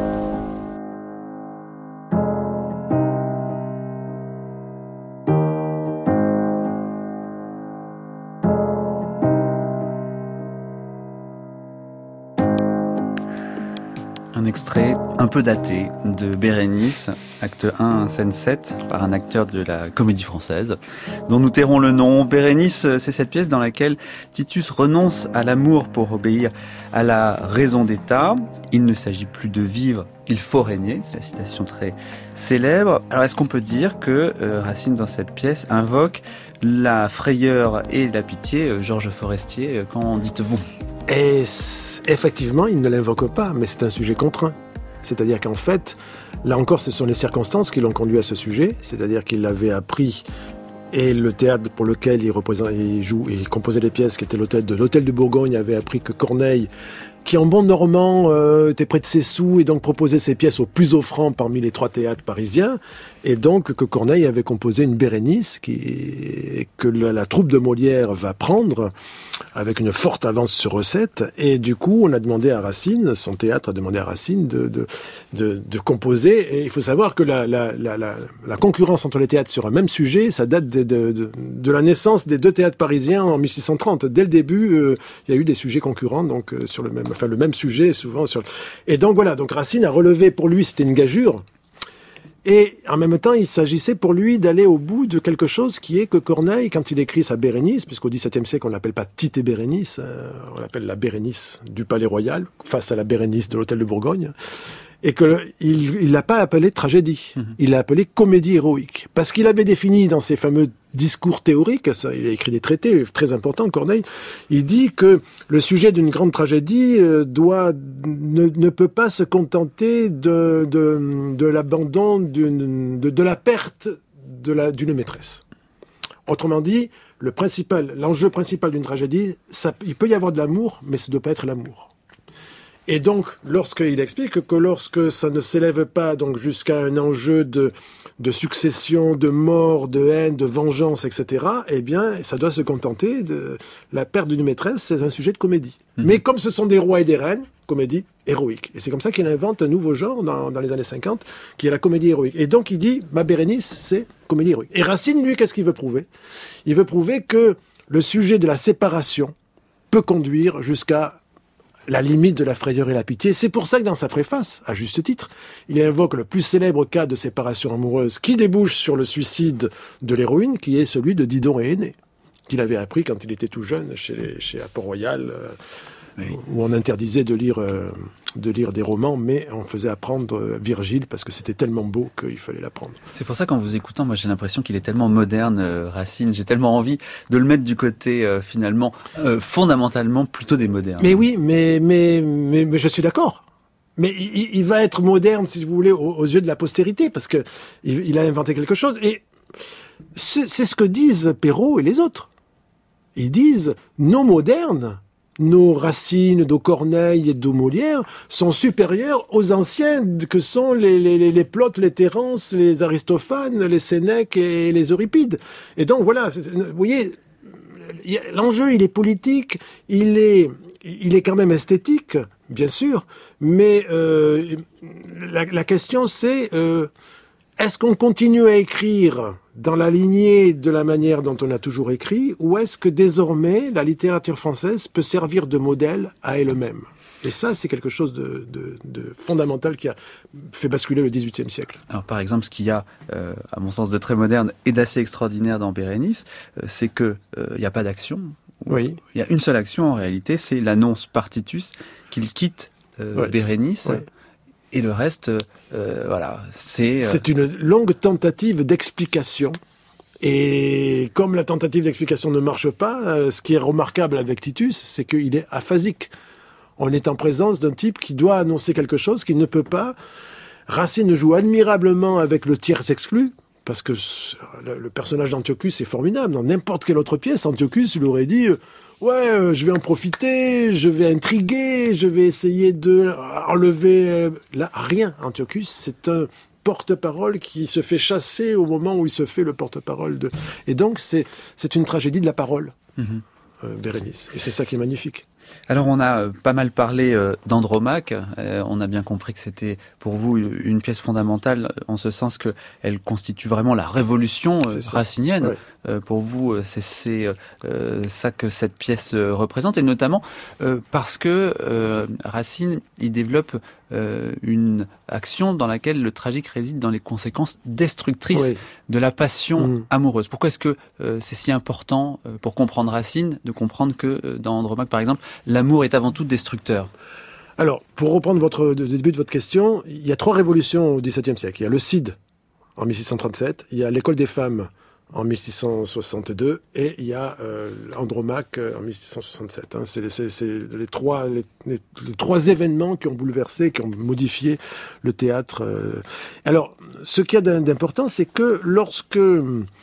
Un extrait un peu daté de Bérénice, acte 1, scène 7, par un acteur de la Comédie Française, dont nous tairons le nom. Bérénice, c'est cette pièce dans laquelle Titus renonce à l'amour pour obéir à la raison d'État. Il ne s'agit plus de vivre, il faut régner, c'est la citation très célèbre. Alors est-ce qu'on peut dire que Racine, dans cette pièce, invoque la frayeur et la pitié? Georges Forestier, qu'en dites-vous? Et effectivement, il ne l'invoque pas, mais c'est un sujet contraint. C'est-à-dire qu'en fait, là encore, ce sont les circonstances qui l'ont conduit à ce sujet. C'est-à-dire qu'il l'avait appris Et le théâtre pour lequel il composait les pièces, qui était l'hôtel de Bourgogne, avait appris que Corneille, qui en bon normand était près de ses sous et donc proposait ses pièces au plus offrant parmi les 3 théâtres parisiens, et donc que Corneille avait composé une Bérénice que la troupe de Molière va prendre avec une forte avance sur recette, et du coup on a demandé à Racine, son théâtre a demandé à Racine de composer, et il faut savoir que la concurrence entre les théâtres sur un même sujet, ça date de la naissance des 2 théâtres parisiens en 1630. Dès le début, il y a eu des sujets concurrents, donc sur le même sujet souvent. Et donc voilà, donc Racine a relevé, pour lui c'était une gageure. Et en même temps, il s'agissait pour lui d'aller au bout de quelque chose qui est que Corneille, quand il écrit sa Bérénice, puisqu'au XVIIe siècle on l'appelle pas Tite et Bérénice, on l'appelle la Bérénice du Palais Royal, face à la Bérénice de l'Hôtel de Bourgogne, et il l'a pas appelé tragédie, il l'a appelé comédie héroïque, parce qu'il avait défini dans ses fameux discours théoriques, il a écrit des traités très importants, Corneille, il dit que le sujet d'une grande tragédie ne peut pas se contenter de l'abandon, de la perte d'une maîtresse. Autrement dit, l'enjeu principal d'une tragédie, il peut y avoir de l'amour, mais ça ne doit pas être l'amour. Et donc, lorsqu'il explique que lorsque ça ne s'élève pas donc jusqu'à un enjeu de succession, de mort, de haine, de vengeance, etc., eh bien, ça doit se contenter de la perte d'une maîtresse, c'est un sujet de comédie. Mais comme ce sont des rois et des reines, comédie héroïque. Et c'est comme ça qu'il invente un nouveau genre dans les années 50, qui est la comédie héroïque. Et donc, il dit, ma Bérénice, c'est comédie héroïque. Et Racine, lui, qu'est-ce qu'il veut prouver? Il veut prouver que le sujet de la séparation peut conduire jusqu'à la limite de la frayeur et la pitié. C'est pour ça que dans sa préface, à juste titre, il invoque le plus célèbre cas de séparation amoureuse qui débouche sur le suicide de l'héroïne, qui est celui de Didon et Énée, qu'il avait appris quand il était tout jeune chez à Port-Royal, où on interdisait de lire des romans, mais on faisait apprendre Virgile parce que c'était tellement beau qu'il fallait l'apprendre. C'est pour ça qu'en vous écoutant, moi j'ai l'impression qu'il est tellement moderne, Racine. J'ai tellement envie de le mettre du côté fondamentalement plutôt des modernes. Mais oui, mais je suis d'accord. Mais il va être moderne, si vous voulez, aux yeux de la postérité, parce que il a inventé quelque chose. Et c'est ce que disent Perrault et les autres. Ils disent nos modernes. Nos Racine, nos Corneille et nos Molière sont supérieurs aux anciens que sont les Plaute, les Terence, les Aristophanes, les Sénèque et les Euripides. Et donc voilà, vous voyez, l'enjeu il est politique, il est quand même esthétique, bien sûr, mais la question c'est est-ce qu'on continue à écrire dans la lignée de la manière dont on a toujours écrit, ou est-ce que désormais la littérature française peut servir de modèle à elle-même? Et ça, c'est quelque chose de fondamental qui a fait basculer le XVIIIe siècle. Alors, par exemple, ce qu'il y a, à mon sens, de très moderne et d'assez extraordinaire dans Bérénice, c'est que il n'y a pas d'action. Oui. Il y a une seule action, en réalité, c'est l'annonce partitus qu'il quitte Bérénice. Oui. Et le reste, voilà, c'est... C'est une longue tentative d'explication. Et comme la tentative d'explication ne marche pas, ce qui est remarquable avec Titus, c'est qu'il est aphasique. On est en présence d'un type qui doit annoncer quelque chose qu'il ne peut pas. Racine joue admirablement avec le tiers exclu, parce que le personnage d'Antiochus est formidable. Dans n'importe quelle autre pièce, Antiochus, il aurait dit... je vais en profiter, je vais intriguer, je vais essayer de enlever... Là, rien. Antiochus, c'est un porte-parole qui se fait chasser au moment où il se fait le porte-parole de... Et donc, c'est une tragédie de la parole, Bérénice. Et c'est ça qui est magnifique. Alors, on a pas mal parlé d'Andromaque. On a bien compris que c'était pour vous une pièce fondamentale, en ce sens que elle constitue vraiment la révolution racinienne. Ouais. Pour vous, c'est ça que cette pièce représente, et notamment parce que Racine, il développe une action dans laquelle le tragique réside dans les conséquences destructrices de la passion amoureuse. Pourquoi est-ce que c'est si important pour comprendre Racine, de comprendre que dans Andromaque, par exemple, l'amour est avant tout destructeur? Alors, pour reprendre le début de votre question, il y a 3 révolutions au XVIIe siècle. Il y a le Cid en 1637, il y a l'école des femmes en 1662, et il y a Andromaque en 1667. C'est les trois événements qui ont bouleversé, qui ont modifié le théâtre. Alors, ce qu'il y a d'important, c'est que lorsque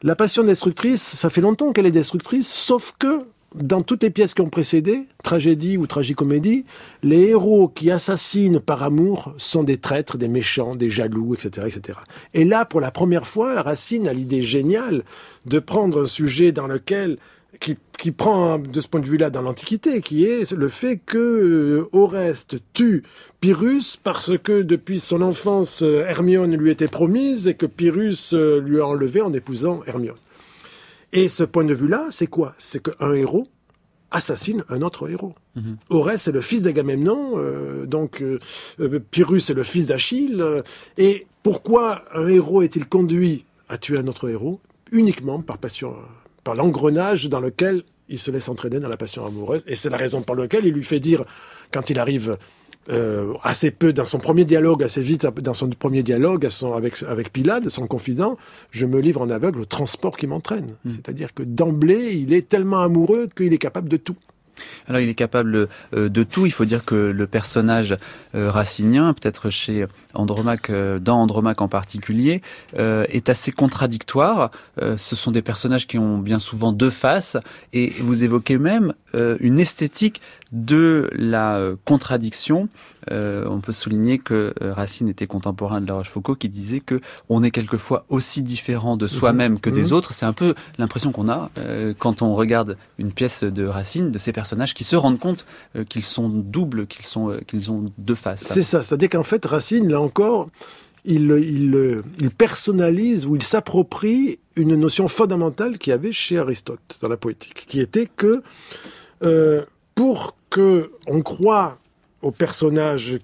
La passion destructrice, ça fait longtemps qu'elle est destructrice, sauf que dans toutes les pièces qui ont précédé, tragédie ou tragicomédie, les héros qui assassinent par amour sont des traîtres, des méchants, des jaloux, etc., etc. Et là, pour la première fois, Racine a l'idée géniale de prendre un sujet dans lequel qui prend de ce point de vue-là dans l'Antiquité, qui est le fait que Oreste tue Pyrrhus parce que depuis son enfance, Hermione lui était promise et que Pyrrhus lui a enlevé en épousant Hermione. Et ce point de vue-là, c'est quoi ? C'est qu'un héros assassine un autre héros. Oreste est le fils d'Agamemnon, Pyrrhus est le fils d'Achille. Et pourquoi un héros est-il conduit à tuer un autre héros ? Uniquement par passion, par l'engrenage dans lequel il se laisse entraîner dans la passion amoureuse. Et c'est la raison pour laquelle il lui fait dire, quand il arrive assez peu dans son premier dialogue, assez vite dans son premier dialogue avec Pylade, son confident, je me livre en aveugle au transport qui m'entraîne. C'est-à-dire que d'emblée, il est tellement amoureux qu'il est capable de tout. Alors il est capable de tout. Il faut dire que le personnage racinien, peut-être chez Andromaque, dans Andromaque en particulier, est assez contradictoire. Ce sont des personnages qui ont bien souvent deux faces, et vous évoquez même une esthétique de la contradiction. On peut souligner que Racine était contemporain de La Rochefoucauld, qui disait que on est quelquefois aussi différent de soi-même que des autres. C'est un peu l'impression qu'on a quand on regarde une pièce de Racine, de ces personnages qui se rendent compte qu'ils sont doubles, qu'ils ont deux faces. C'est ça, c'est-à-dire qu'en fait Racine, là encore, il personnalise ou il s'approprie une notion fondamentale qu'il y avait chez Aristote dans la poétique, qui était que pour que on croie au personnage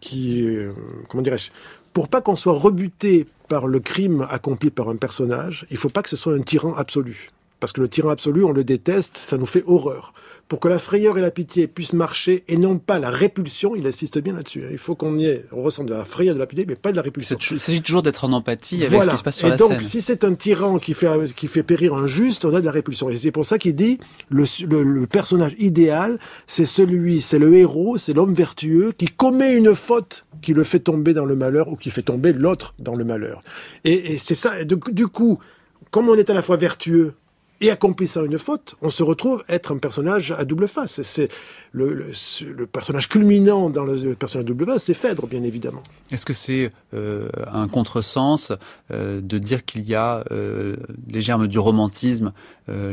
pour pas qu'on soit rebuté par le crime accompli par un personnage, il faut pas que ce soit un tyran absolu. Parce que le tyran absolu, on le déteste, ça nous fait horreur. Pour que la frayeur et la pitié puissent marcher, et non pas la répulsion, il insiste bien là-dessus. Il faut on ressente de la frayeur et de la pitié, mais pas de la répulsion. Il s'agit toujours d'être en empathie avec ce qui se passe sur la scène. Et donc, si c'est un tyran qui fait périr un juste, on a de la répulsion. Et c'est pour ça qu'il dit, le personnage idéal, c'est le héros, c'est l'homme vertueux qui commet une faute qui le fait tomber dans le malheur ou qui fait tomber l'autre dans le malheur. Et c'est ça. Et du coup, comme on est à la fois vertueux et accomplissant une faute, on se retrouve être un personnage à double face. C'est le personnage culminant dans le personnage à double face, c'est Phèdre, bien évidemment. Est-ce que c'est un contresens de dire qu'il y a les germes du romantisme là-dedans ?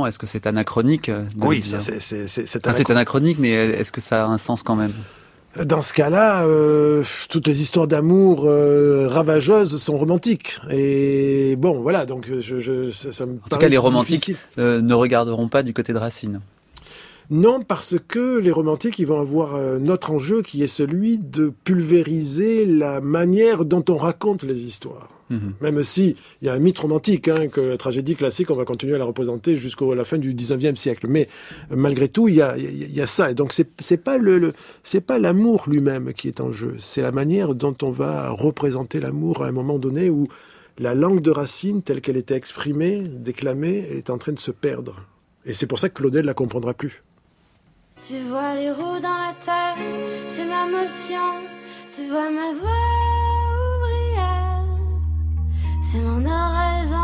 Est-ce que c'est anachronique ? Oui, ça, c'est anachronique, mais est-ce que ça a un sens quand même ? Dans ce cas-là, toutes les histoires d'amour ravageuses sont romantiques. Et bon, voilà, donc ça me paraît. En tout cas, les romantiques ne regarderont pas du côté de Racine. Non, parce que les romantiques, ils vont avoir un autre enjeu qui est celui de pulvériser la manière dont on raconte les histoires. Même si il y a un mythe romantique, que la tragédie classique, on va continuer à la représenter jusqu'à la fin du 19e siècle. Mais malgré tout, il y a ça. Et donc c'est pas l'amour lui-même qui est en jeu. C'est la manière dont on va représenter l'amour à un moment donné où la langue de Racine, telle qu'elle était exprimée, déclamée, elle est en train de se perdre. Et c'est pour ça que Claudel la comprendra plus. Tu vois les roues dans la terre, c'est ma motion. Tu vois ma voix ouvrière, c'est mon oraison.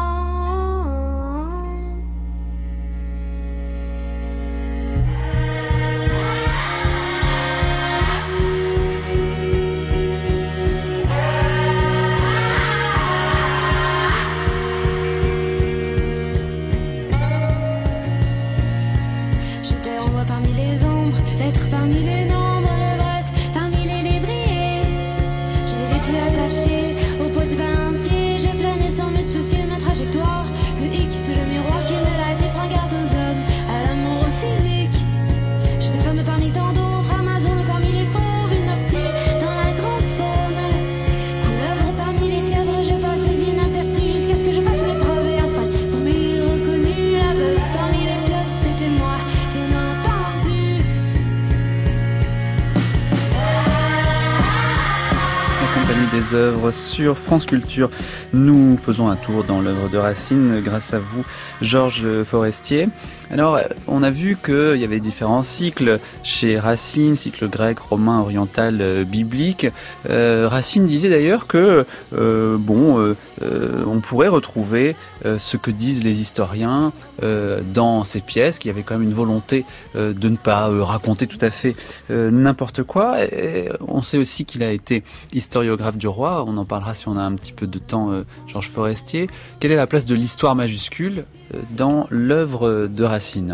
J'étais ombre parmi les ombres, l'être parmi les nombres, levrette parmi les lévriers. J'avais les pieds attachés au poids du balancier. Je planais sans me soucier de ma trajectoire. Le hic, c'est le miroir qui me l'a dit. Prends garde aux hommes, à l'amour physique. J'étais femme parmi tant d'autres, Amazone parmi les fauves, une ortie dans la grande faune. Couleuvre parmi les pieuvres, je passais inaperçu jusqu'à ce que je fasse mes preuves. Et enfin, vous m'ayez reconnu, la veuve parmi les pieuvres, c'était moi, bien entendu. belles œuvres sur France Culture. Nous faisons un tour dans l'œuvre de Racine grâce à vous, Georges Forestier. Alors, on a vu qu'il y avait différents cycles chez Racine, cycle grec, romain, oriental, biblique. Racine disait d'ailleurs que, on pourrait retrouver ce que disent les historiens dans ces pièces, qu'il y avait quand même une volonté de ne pas raconter tout à fait n'importe quoi. Et on sait aussi qu'il a été historiographe du roi. On en parlera si on a un petit peu de temps, Georges Forestier. Quelle est la place de l'histoire majuscule dans l'œuvre de Racine?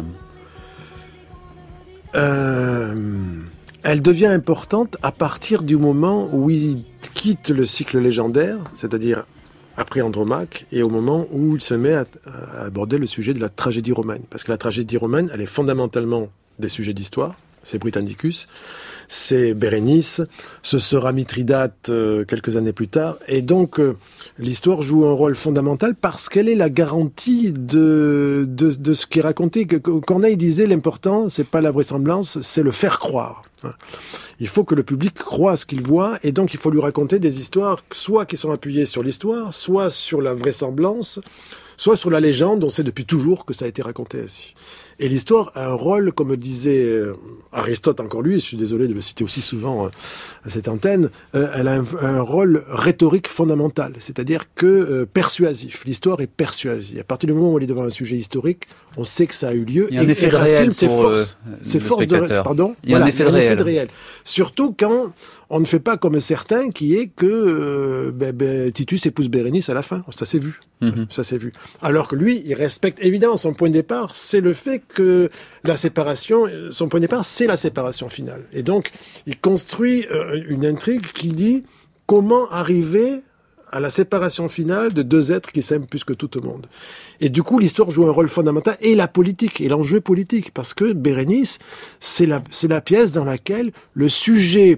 Elle devient importante à partir du moment où il quitte le cycle légendaire, c'est-à-dire après Andromaque, et au moment où il se met à aborder le sujet de la tragédie romaine. Parce que la tragédie romaine, elle est fondamentalement des sujets d'histoire. C'est Britannicus, c'est Bérénice, ce sera Mithridate quelques années plus tard. Et donc, l'histoire joue un rôle fondamental parce qu'elle est la garantie de ce qui est raconté. Corneille disait, l'important, c'est pas la vraisemblance, c'est le faire croire. Il faut que le public croie à ce qu'il voit, et donc il faut lui raconter des histoires, soit qui sont appuyées sur l'histoire, soit sur la vraisemblance, soit sur la légende, on sait depuis toujours que ça a été raconté ainsi. Et l'histoire a un rôle, comme disait Aristote encore lui, je suis désolé de le citer aussi souvent à cette antenne, elle a un rôle rhétorique fondamental, c'est-à-dire que persuasif. L'histoire est persuasive. À partir du moment où elle est devant un sujet historique, on sait que ça a eu lieu. Il y a un effet de réel pour le spectateur. Il y a un effet de réel. Surtout quand on ne fait pas comme certains, qui est que Titus épouse Bérénice à la fin. Ça s'est vu. Ça s'est vu. Alors que lui, il respecte évidemment son point de départ, c'est le fait que la séparation, son point de départ, c'est la séparation finale. Et donc, il construit une intrigue qui dit comment arriver à la séparation finale de deux êtres qui s'aiment plus que tout au monde. Et du coup, l'histoire joue un rôle fondamental, et la politique, et l'enjeu politique, parce que Bérénice, c'est la pièce dans laquelle le sujet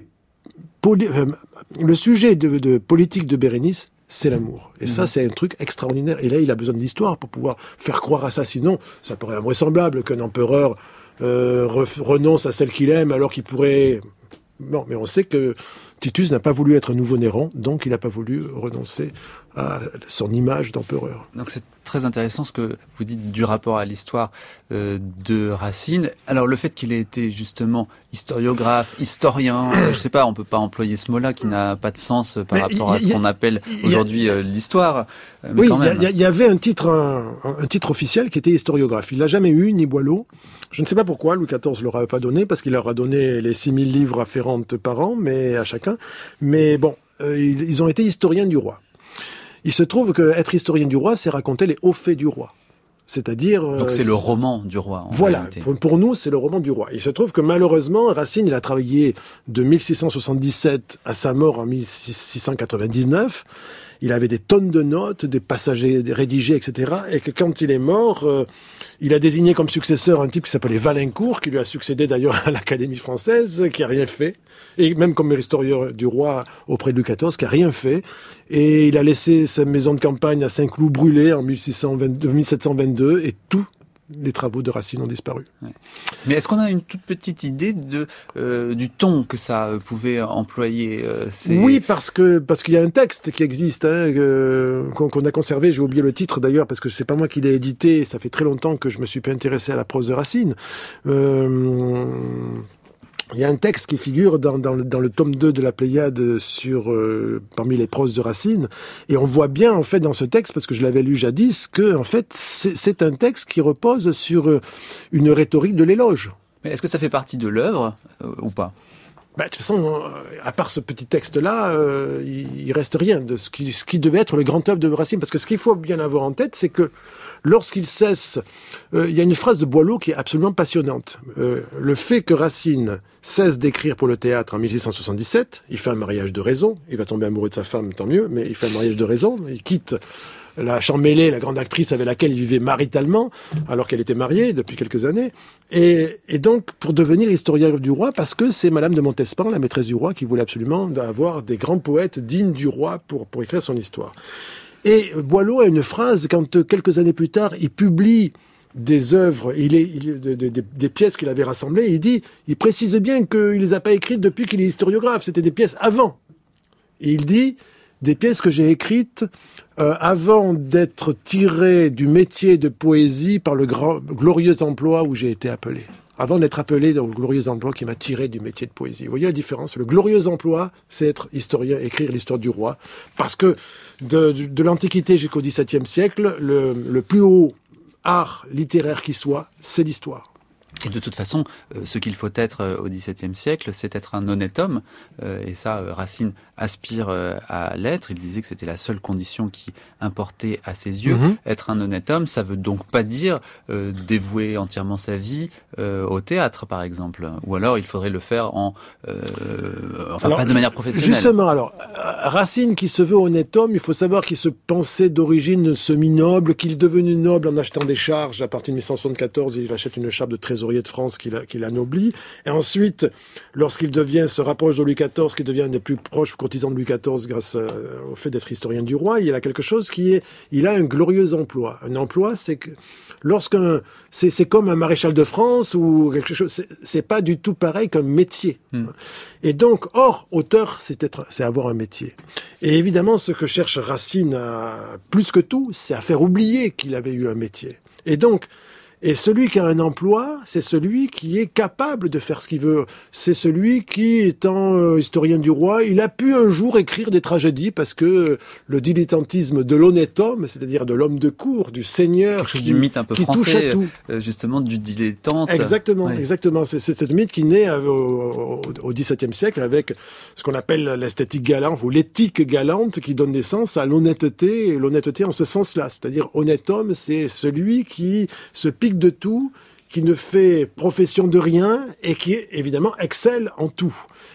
de politique de Bérénice, c'est l'amour. Et ça, c'est un truc extraordinaire. Et là, il a besoin de l'histoire pour pouvoir faire croire à ça. Sinon, ça paraît invraisemblable qu'un empereur renonce à celle qu'il aime alors qu'il pourrait... Non, mais on sait que Titus n'a pas voulu être un nouveau Néron, donc il n'a pas voulu renoncer à son image d'empereur. Donc c'est très intéressant ce que vous dites du rapport à l'histoire de Racine. Alors le fait qu'il ait été justement historiographe, historien, je sais pas, on peut pas employer ce mot-là qui n'a pas de sens par rapport à ce qu'on appelle aujourd'hui l'histoire. Mais oui, quand même. Il y avait un titre officiel qui était historiographe. Il l'a jamais eu, ni Boileau. Je ne sais pas pourquoi Louis XIV leur a pas donné, parce qu'il leur a donné les 6000 livres afférentes par an, mais à chacun. Mais bon, ils ont été historiens du roi. Il se trouve qu'être historien du roi, c'est raconter les hauts faits du roi. C'est-à-dire... Donc c'est le roman du roi. Voilà, pour nous, c'est le roman du roi. Il se trouve que malheureusement, Racine, il a travaillé de 1677 à sa mort en 1699. Il avait des tonnes de notes, des passages rédigés, etc. Et que quand il est mort, il a désigné comme successeur un type qui s'appelait Valincourt, qui lui a succédé d'ailleurs à l'Académie française, qui a rien fait. Et même comme historien du roi auprès de Louis XIV, qui a rien fait. Et il a laissé sa maison de campagne à Saint-Cloud brûlée en 1722, et tous les travaux de Racine ont disparu. Ouais. Mais est-ce qu'on a une toute petite idée du ton que ça pouvait employer Oui, parce qu'il y a un texte qui existe, qu'on a conservé. J'ai oublié le titre d'ailleurs, parce que c'est pas moi qui l'ai édité. Ça fait très longtemps que je me suis pas intéressé à la prose de Racine. Il y a un texte qui figure dans le tome 2 de la Pléiade parmi les proses de Racine, et on voit bien en fait dans ce texte, parce que je l'avais lu jadis, que en fait c'est un texte qui repose sur une rhétorique de l'éloge. Mais est-ce que ça fait partie de l'œuvre ou pas ? De toute façon, à part ce petit texte-là, il reste rien de ce qui devait être le grand œuvre de Racine. Parce que ce qu'il faut bien avoir en tête, c'est que lorsqu'il cesse, il y a une phrase de Boileau qui est absolument passionnante. Le fait que Racine cesse d'écrire pour le théâtre en 1677, il fait un mariage de raison, il va tomber amoureux de sa femme, tant mieux, mais il fait un mariage de raison, il quitte la Champmeslé, la grande actrice avec laquelle il vivait maritalement, alors qu'elle était mariée depuis quelques années, et donc pour devenir historien du roi, parce que c'est Madame de Montespan, la maîtresse du roi, qui voulait absolument avoir des grands poètes dignes du roi pour écrire son histoire. Et Boileau a une phrase, quand quelques années plus tard, il publie des œuvres, des pièces qu'il avait rassemblées, il précise bien qu'il les a pas écrites depuis qu'il est historiographe, c'était des pièces avant. Et il dit, des pièces que j'ai écrites avant d'être tiré du métier de poésie par le glorieux emploi où j'ai été appelé. Avant d'être appelé dans le glorieux emploi qui m'a tiré du métier de poésie. Vous voyez la différence? Le glorieux emploi, c'est être historien, écrire l'histoire du roi. Parce que de l'Antiquité jusqu'au XVIIe siècle, le plus haut art littéraire qui soit, c'est l'histoire. Et de toute façon, ce qu'il faut être au XVIIe siècle, c'est être un honnête homme. Et ça, Racine aspire à l'être. Il disait que c'était la seule condition qui importait à ses yeux. Être un honnête homme, ça veut donc pas dire dévouer entièrement sa vie au théâtre, par exemple. Ou alors, il faudrait le faire pas de manière professionnelle. Justement, alors, Racine qui se veut honnête homme, il faut savoir qu'il se pensait d'origine semi-noble, qu'il est devenu noble en achetant des charges. À partir de 1174, il achète une charge de trésorier de France qu'il anoblit. Et ensuite, lorsqu'il se rapproche de Louis XIV, qu'il devient un des plus proches courtisans de Louis XIV grâce au fait d'être historien du roi, il a quelque chose il a un glorieux emploi. Un emploi, c'est que c'est comme un maréchal de France ou quelque chose, c'est pas du tout pareil qu'un métier. Et donc, auteur, c'est avoir un métier. Et évidemment, ce que cherche Racine plus que tout, c'est à faire oublier qu'il avait eu un métier. Et celui qui a un emploi, c'est celui qui est capable de faire ce qu'il veut. C'est celui qui, étant historien du roi, il a pu un jour écrire des tragédies parce que le dilettantisme de l'honnête homme, c'est-à-dire de l'homme de cour, du seigneur, quelque chose du mythe un peu français, touche à tout. Justement du dilettante. Exactement. C'est cette mythe qui naît au XVIIe siècle avec ce qu'on appelle l'esthétique galante ou l'éthique galante qui donne naissance à l'honnêteté, et l'honnêteté en ce sens-là. C'est-à-dire honnête homme, c'est celui qui se pique de tout, qui ne fait profession de rien et qui, évidemment, excelle en tout.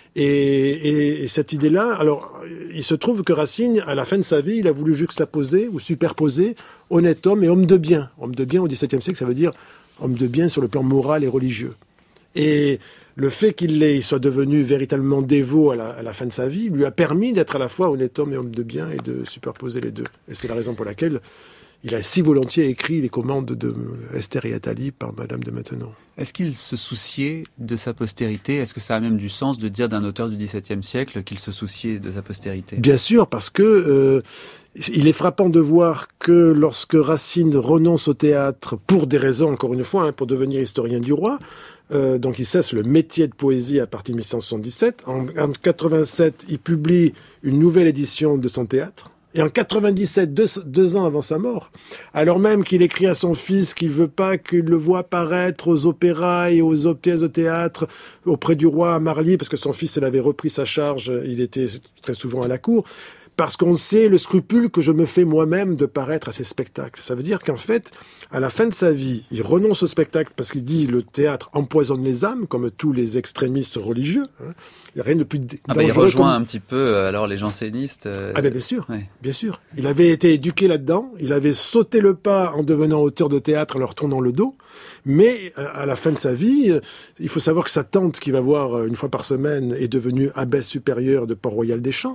Et cette idée-là, alors, il se trouve que Racine, à la fin de sa vie, il a voulu juxtaposer ou superposer honnête homme et homme de bien. Homme de bien au XVIIe siècle, ça veut dire homme de bien sur le plan moral et religieux. Et le fait qu'il soit devenu véritablement dévot à la fin de sa vie lui a permis d'être à la fois honnête homme et homme de bien et de superposer les deux. Et c'est la raison pour laquelle il a si volontiers écrit les commandes de Esther et Athalie par Madame de Maintenon. Est-ce qu'il se souciait de sa postérité? Est-ce que ça a même du sens de dire d'un auteur du XVIIe siècle qu'il se souciait de sa postérité? Bien sûr, parce que il est frappant de voir que lorsque Racine renonce au théâtre, pour des raisons, encore une fois, pour devenir historien du roi, donc il cesse le métier de poésie à partir de 1677. En 87, il publie une nouvelle édition de son théâtre. Et en 97, deux ans avant sa mort, alors même qu'il écrit à son fils qu'il veut pas qu'il le voie apparaître aux opéras et aux pièces de théâtre auprès du roi à Marly, parce que son fils, elle avait repris sa charge, il était très souvent à la cour, parce qu'on sait le scrupule que je me fais moi-même de paraître à ces spectacles. Ça veut dire qu'en fait, à la fin de sa vie, il renonce au spectacle parce qu'il dit le théâtre empoisonne les âmes, comme tous les extrémistes religieux. Il n'y a rien de plus dangereux. Il rejoint un petit peu alors les jansénistes. Bien sûr, bien sûr. Il avait été éduqué là-dedans, il avait sauté le pas en devenant auteur de théâtre en leur tournant le dos, mais à la fin de sa vie, il faut savoir que sa tante, qui va voir une fois par semaine, est devenue abbesse supérieure de Port-Royal-des-Champs.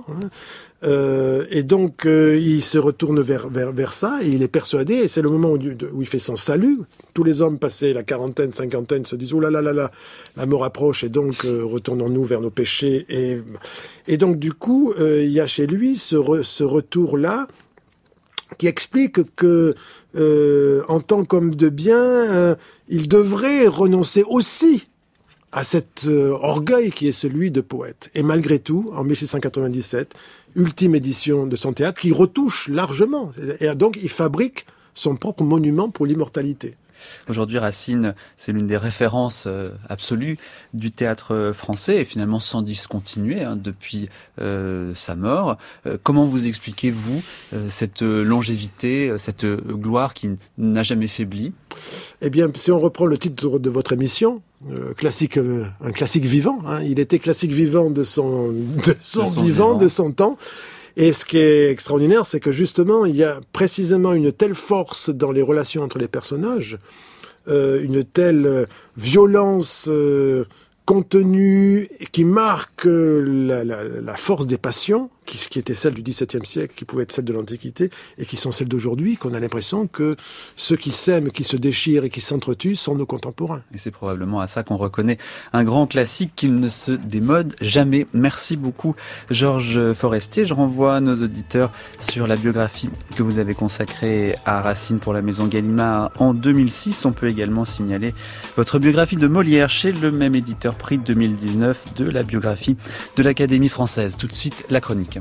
Et donc, il se retourne vers ça, et il est persuadé, et c'est le moment où il fait son salut. Tous les hommes passés la quarantaine, cinquantaine se disent « Oh là là là là, la mort approche, et donc retournons-nous vers nos péchés. » Et donc, du coup, il y a chez lui ce retour-là qui explique que, en tant qu'homme de bien, il devrait renoncer aussi à cet orgueil qui est celui de poète. Et malgré tout, en 1697, ultime édition de son théâtre, qui retouche largement. Et donc, il fabrique son propre monument pour l'immortalité. Aujourd'hui, Racine, c'est l'une des références absolues du théâtre français et finalement sans discontinuer depuis sa mort. Comment vous expliquez-vous cette longévité, cette gloire qui n'a jamais faibli? Eh bien, si on reprend le titre de votre émission, un classique vivant, il était classique vivant de son vivant, de son temps. Et ce qui est extraordinaire, c'est que justement, il y a précisément une telle force dans les relations entre les personnages, une telle violence contenue qui marque la force des passions, qui étaient celles du XVIIe siècle, qui pouvaient être celles de l'Antiquité, et qui sont celles d'aujourd'hui, qu'on a l'impression que ceux qui s'aiment, qui se déchirent et qui s'entretuent sont nos contemporains. Et c'est probablement à ça qu'on reconnaît un grand classique qu'il ne se démode jamais. Merci beaucoup Georges Forestier. Je renvoie nos auditeurs sur la biographie que vous avez consacrée à Racine pour la Maison Gallimard en 2006. On peut également signaler votre biographie de Molière chez le même éditeur, prix 2019 de la biographie de l'Académie française. Tout de suite, la chronique.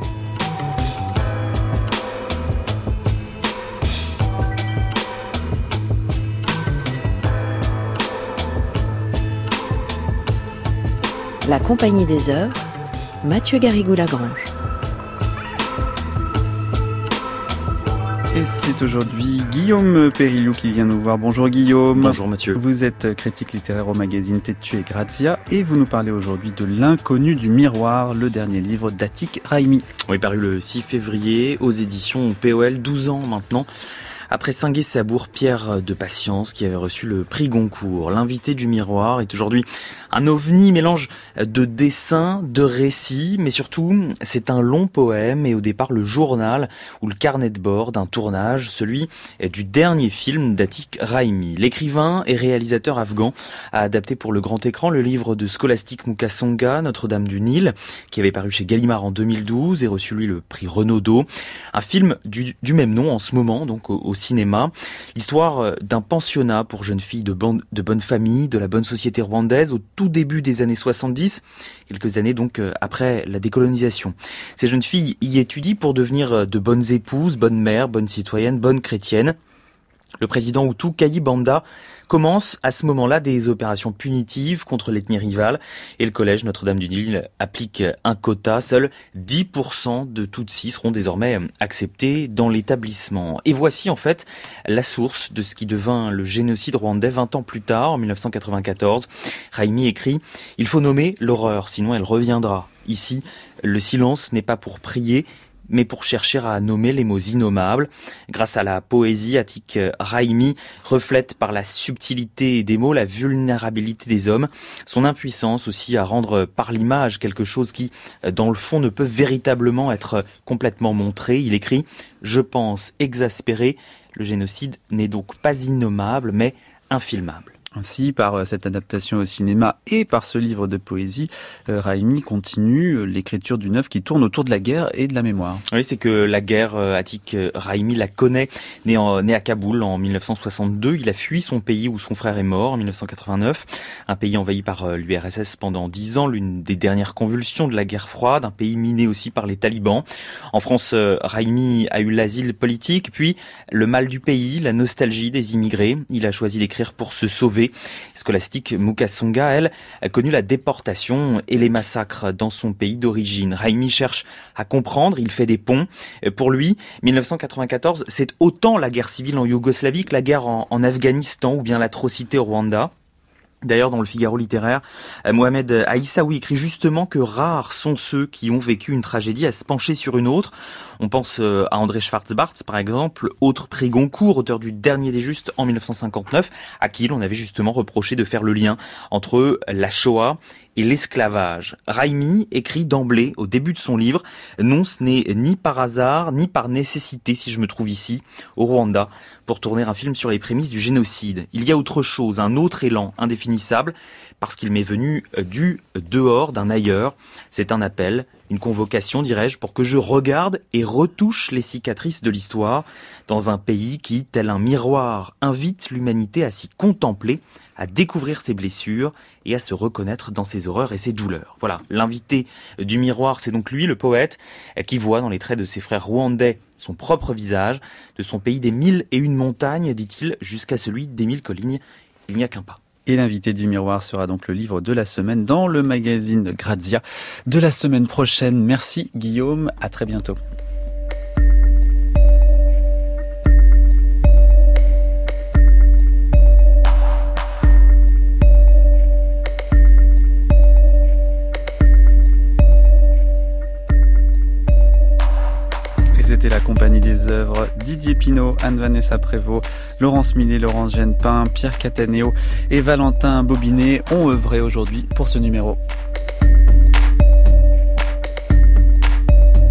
La Compagnie des Œuvres, Mathieu Garrigou-Lagrange. Et c'est aujourd'hui Guillaume Périlloux qui vient nous voir. Bonjour Guillaume. Bonjour Mathieu. Vous êtes critique littéraire au magazine Tétu et Grazia et vous nous parlez aujourd'hui de L'inconnu du miroir, le dernier livre d'Atik Rahimi. Oui, paru le 6 février aux éditions POL, 12 ans maintenant. Après Singuet-Sabour, Pierre de Patience, qui avait reçu le prix Goncourt. L'invité du miroir est aujourd'hui un ovni, mélange de dessins, de récits, mais surtout, c'est un long poème et au départ le journal ou le carnet de bord d'un tournage, celui du dernier film d'Atik Rahimi. L'écrivain et réalisateur afghan a adapté pour le grand écran le livre de Scholastique Mukasonga, Notre-Dame du Nil, qui avait paru chez Gallimard en 2012 et reçu lui le prix Renaudot. Un film du même nom en ce moment, donc au cinéma. L'histoire d'un pensionnat pour jeunes filles de bonne famille, de la bonne société rwandaise au tout début des années 70, quelques années donc après la décolonisation. Ces jeunes filles y étudient pour devenir de bonnes épouses, bonnes mères, bonnes citoyennes, bonnes chrétiennes. Le président Hutu, Kayibanda, commence à ce moment-là des opérations punitives contre l'ethnie rivale et le collège Notre-Dame-du-Nil applique un quota. Seuls 10% de Tutsis seront désormais acceptés dans l'établissement. Et voici en fait la source de ce qui devint le génocide rwandais 20 ans plus tard, en 1994. Rahimi écrit « Il faut nommer l'horreur, sinon elle reviendra. Ici, le silence n'est pas pour prier, mais pour chercher à nommer les mots innommables. Grâce à la poésie, Atik Rahimi reflète par la subtilité des mots la vulnérabilité des hommes, son impuissance aussi à rendre par l'image quelque chose qui, dans le fond, ne peut véritablement être complètement montré. Il écrit « Je pense exaspéré, le génocide n'est donc pas innommable, mais infilmable ». Ainsi, par cette adaptation au cinéma et par ce livre de poésie, Rahimi continue l'écriture d'une œuvre qui tourne autour de la guerre et de la mémoire. Oui, c'est que la guerre, Atik Rahimi la connaît. Né à Kaboul en 1962, il a fui son pays où son frère est mort en 1989. Un pays envahi par l'URSS pendant 10 ans, l'une des dernières convulsions de la guerre froide. Un pays miné aussi par les talibans. En France, Rahimi a eu l'asile politique, puis le mal du pays, la nostalgie des immigrés. Il a choisi d'écrire pour se sauver. Scholastique Mukasonga, elle, a connu la déportation et les massacres dans son pays d'origine. Rahimi cherche à comprendre, il fait des ponts. Pour lui, 1994, c'est autant la guerre civile en Yougoslavie que la guerre en Afghanistan ou bien l'atrocité au Rwanda. D'ailleurs, dans le Figaro littéraire, Mohamed Aïssaoui écrit justement que rares sont ceux qui ont vécu une tragédie à se pencher sur une autre. On pense à André Schwarzbart, par exemple, autre prix Goncourt, auteur du Dernier des Justes en 1959, à qui l'on avait justement reproché de faire le lien entre la Shoah et l'esclavage. Rahimi écrit d'emblée, au début de son livre, « Non, ce n'est ni par hasard, ni par nécessité si je me trouve ici, au Rwanda, pour tourner un film sur les prémices du génocide. Il y a autre chose, un autre élan indéfinissable, parce qu'il m'est venu du dehors, d'un ailleurs. C'est un appel, une convocation, dirais-je, pour que je regarde et retouche les cicatrices de l'histoire dans un pays qui, tel un miroir, invite l'humanité à s'y contempler, à découvrir ses blessures et à se reconnaître dans ses horreurs et ses douleurs. » Voilà, l'invité du miroir, c'est donc lui, le poète, qui voit dans les traits de ses frères rwandais son propre visage, de son pays des 1001 montagnes, dit-il, jusqu'à celui des 1000 collines. Il n'y a qu'un pas. Et l'invité du miroir sera donc le livre de la semaine dans le magazine Grazia de la semaine prochaine. Merci Guillaume, à très bientôt. C'était la Compagnie des Œuvres, Didier Pinault, Anne-Vanessa Prévost, Laurence Millet, Laurence Genepin, Pierre Cataneo et Valentin Bobinet ont œuvré aujourd'hui pour ce numéro.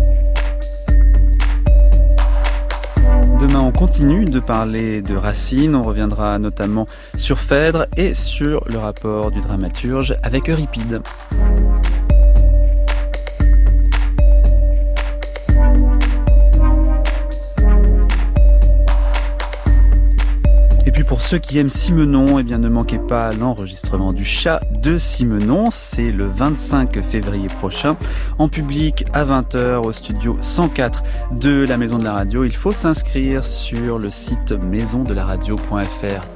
continue de parler de Racine. On reviendra notamment sur Phèdre et sur le rapport du dramaturge avec Euripide. Et puis pour ceux qui aiment Simenon, eh bien ne manquez pas l'enregistrement du Chat de Simenon. C'est le 25 février prochain, en public à 20h au studio 104 de la Maison de la Radio. Il faut s'inscrire sur le site maisondelaradio.fr.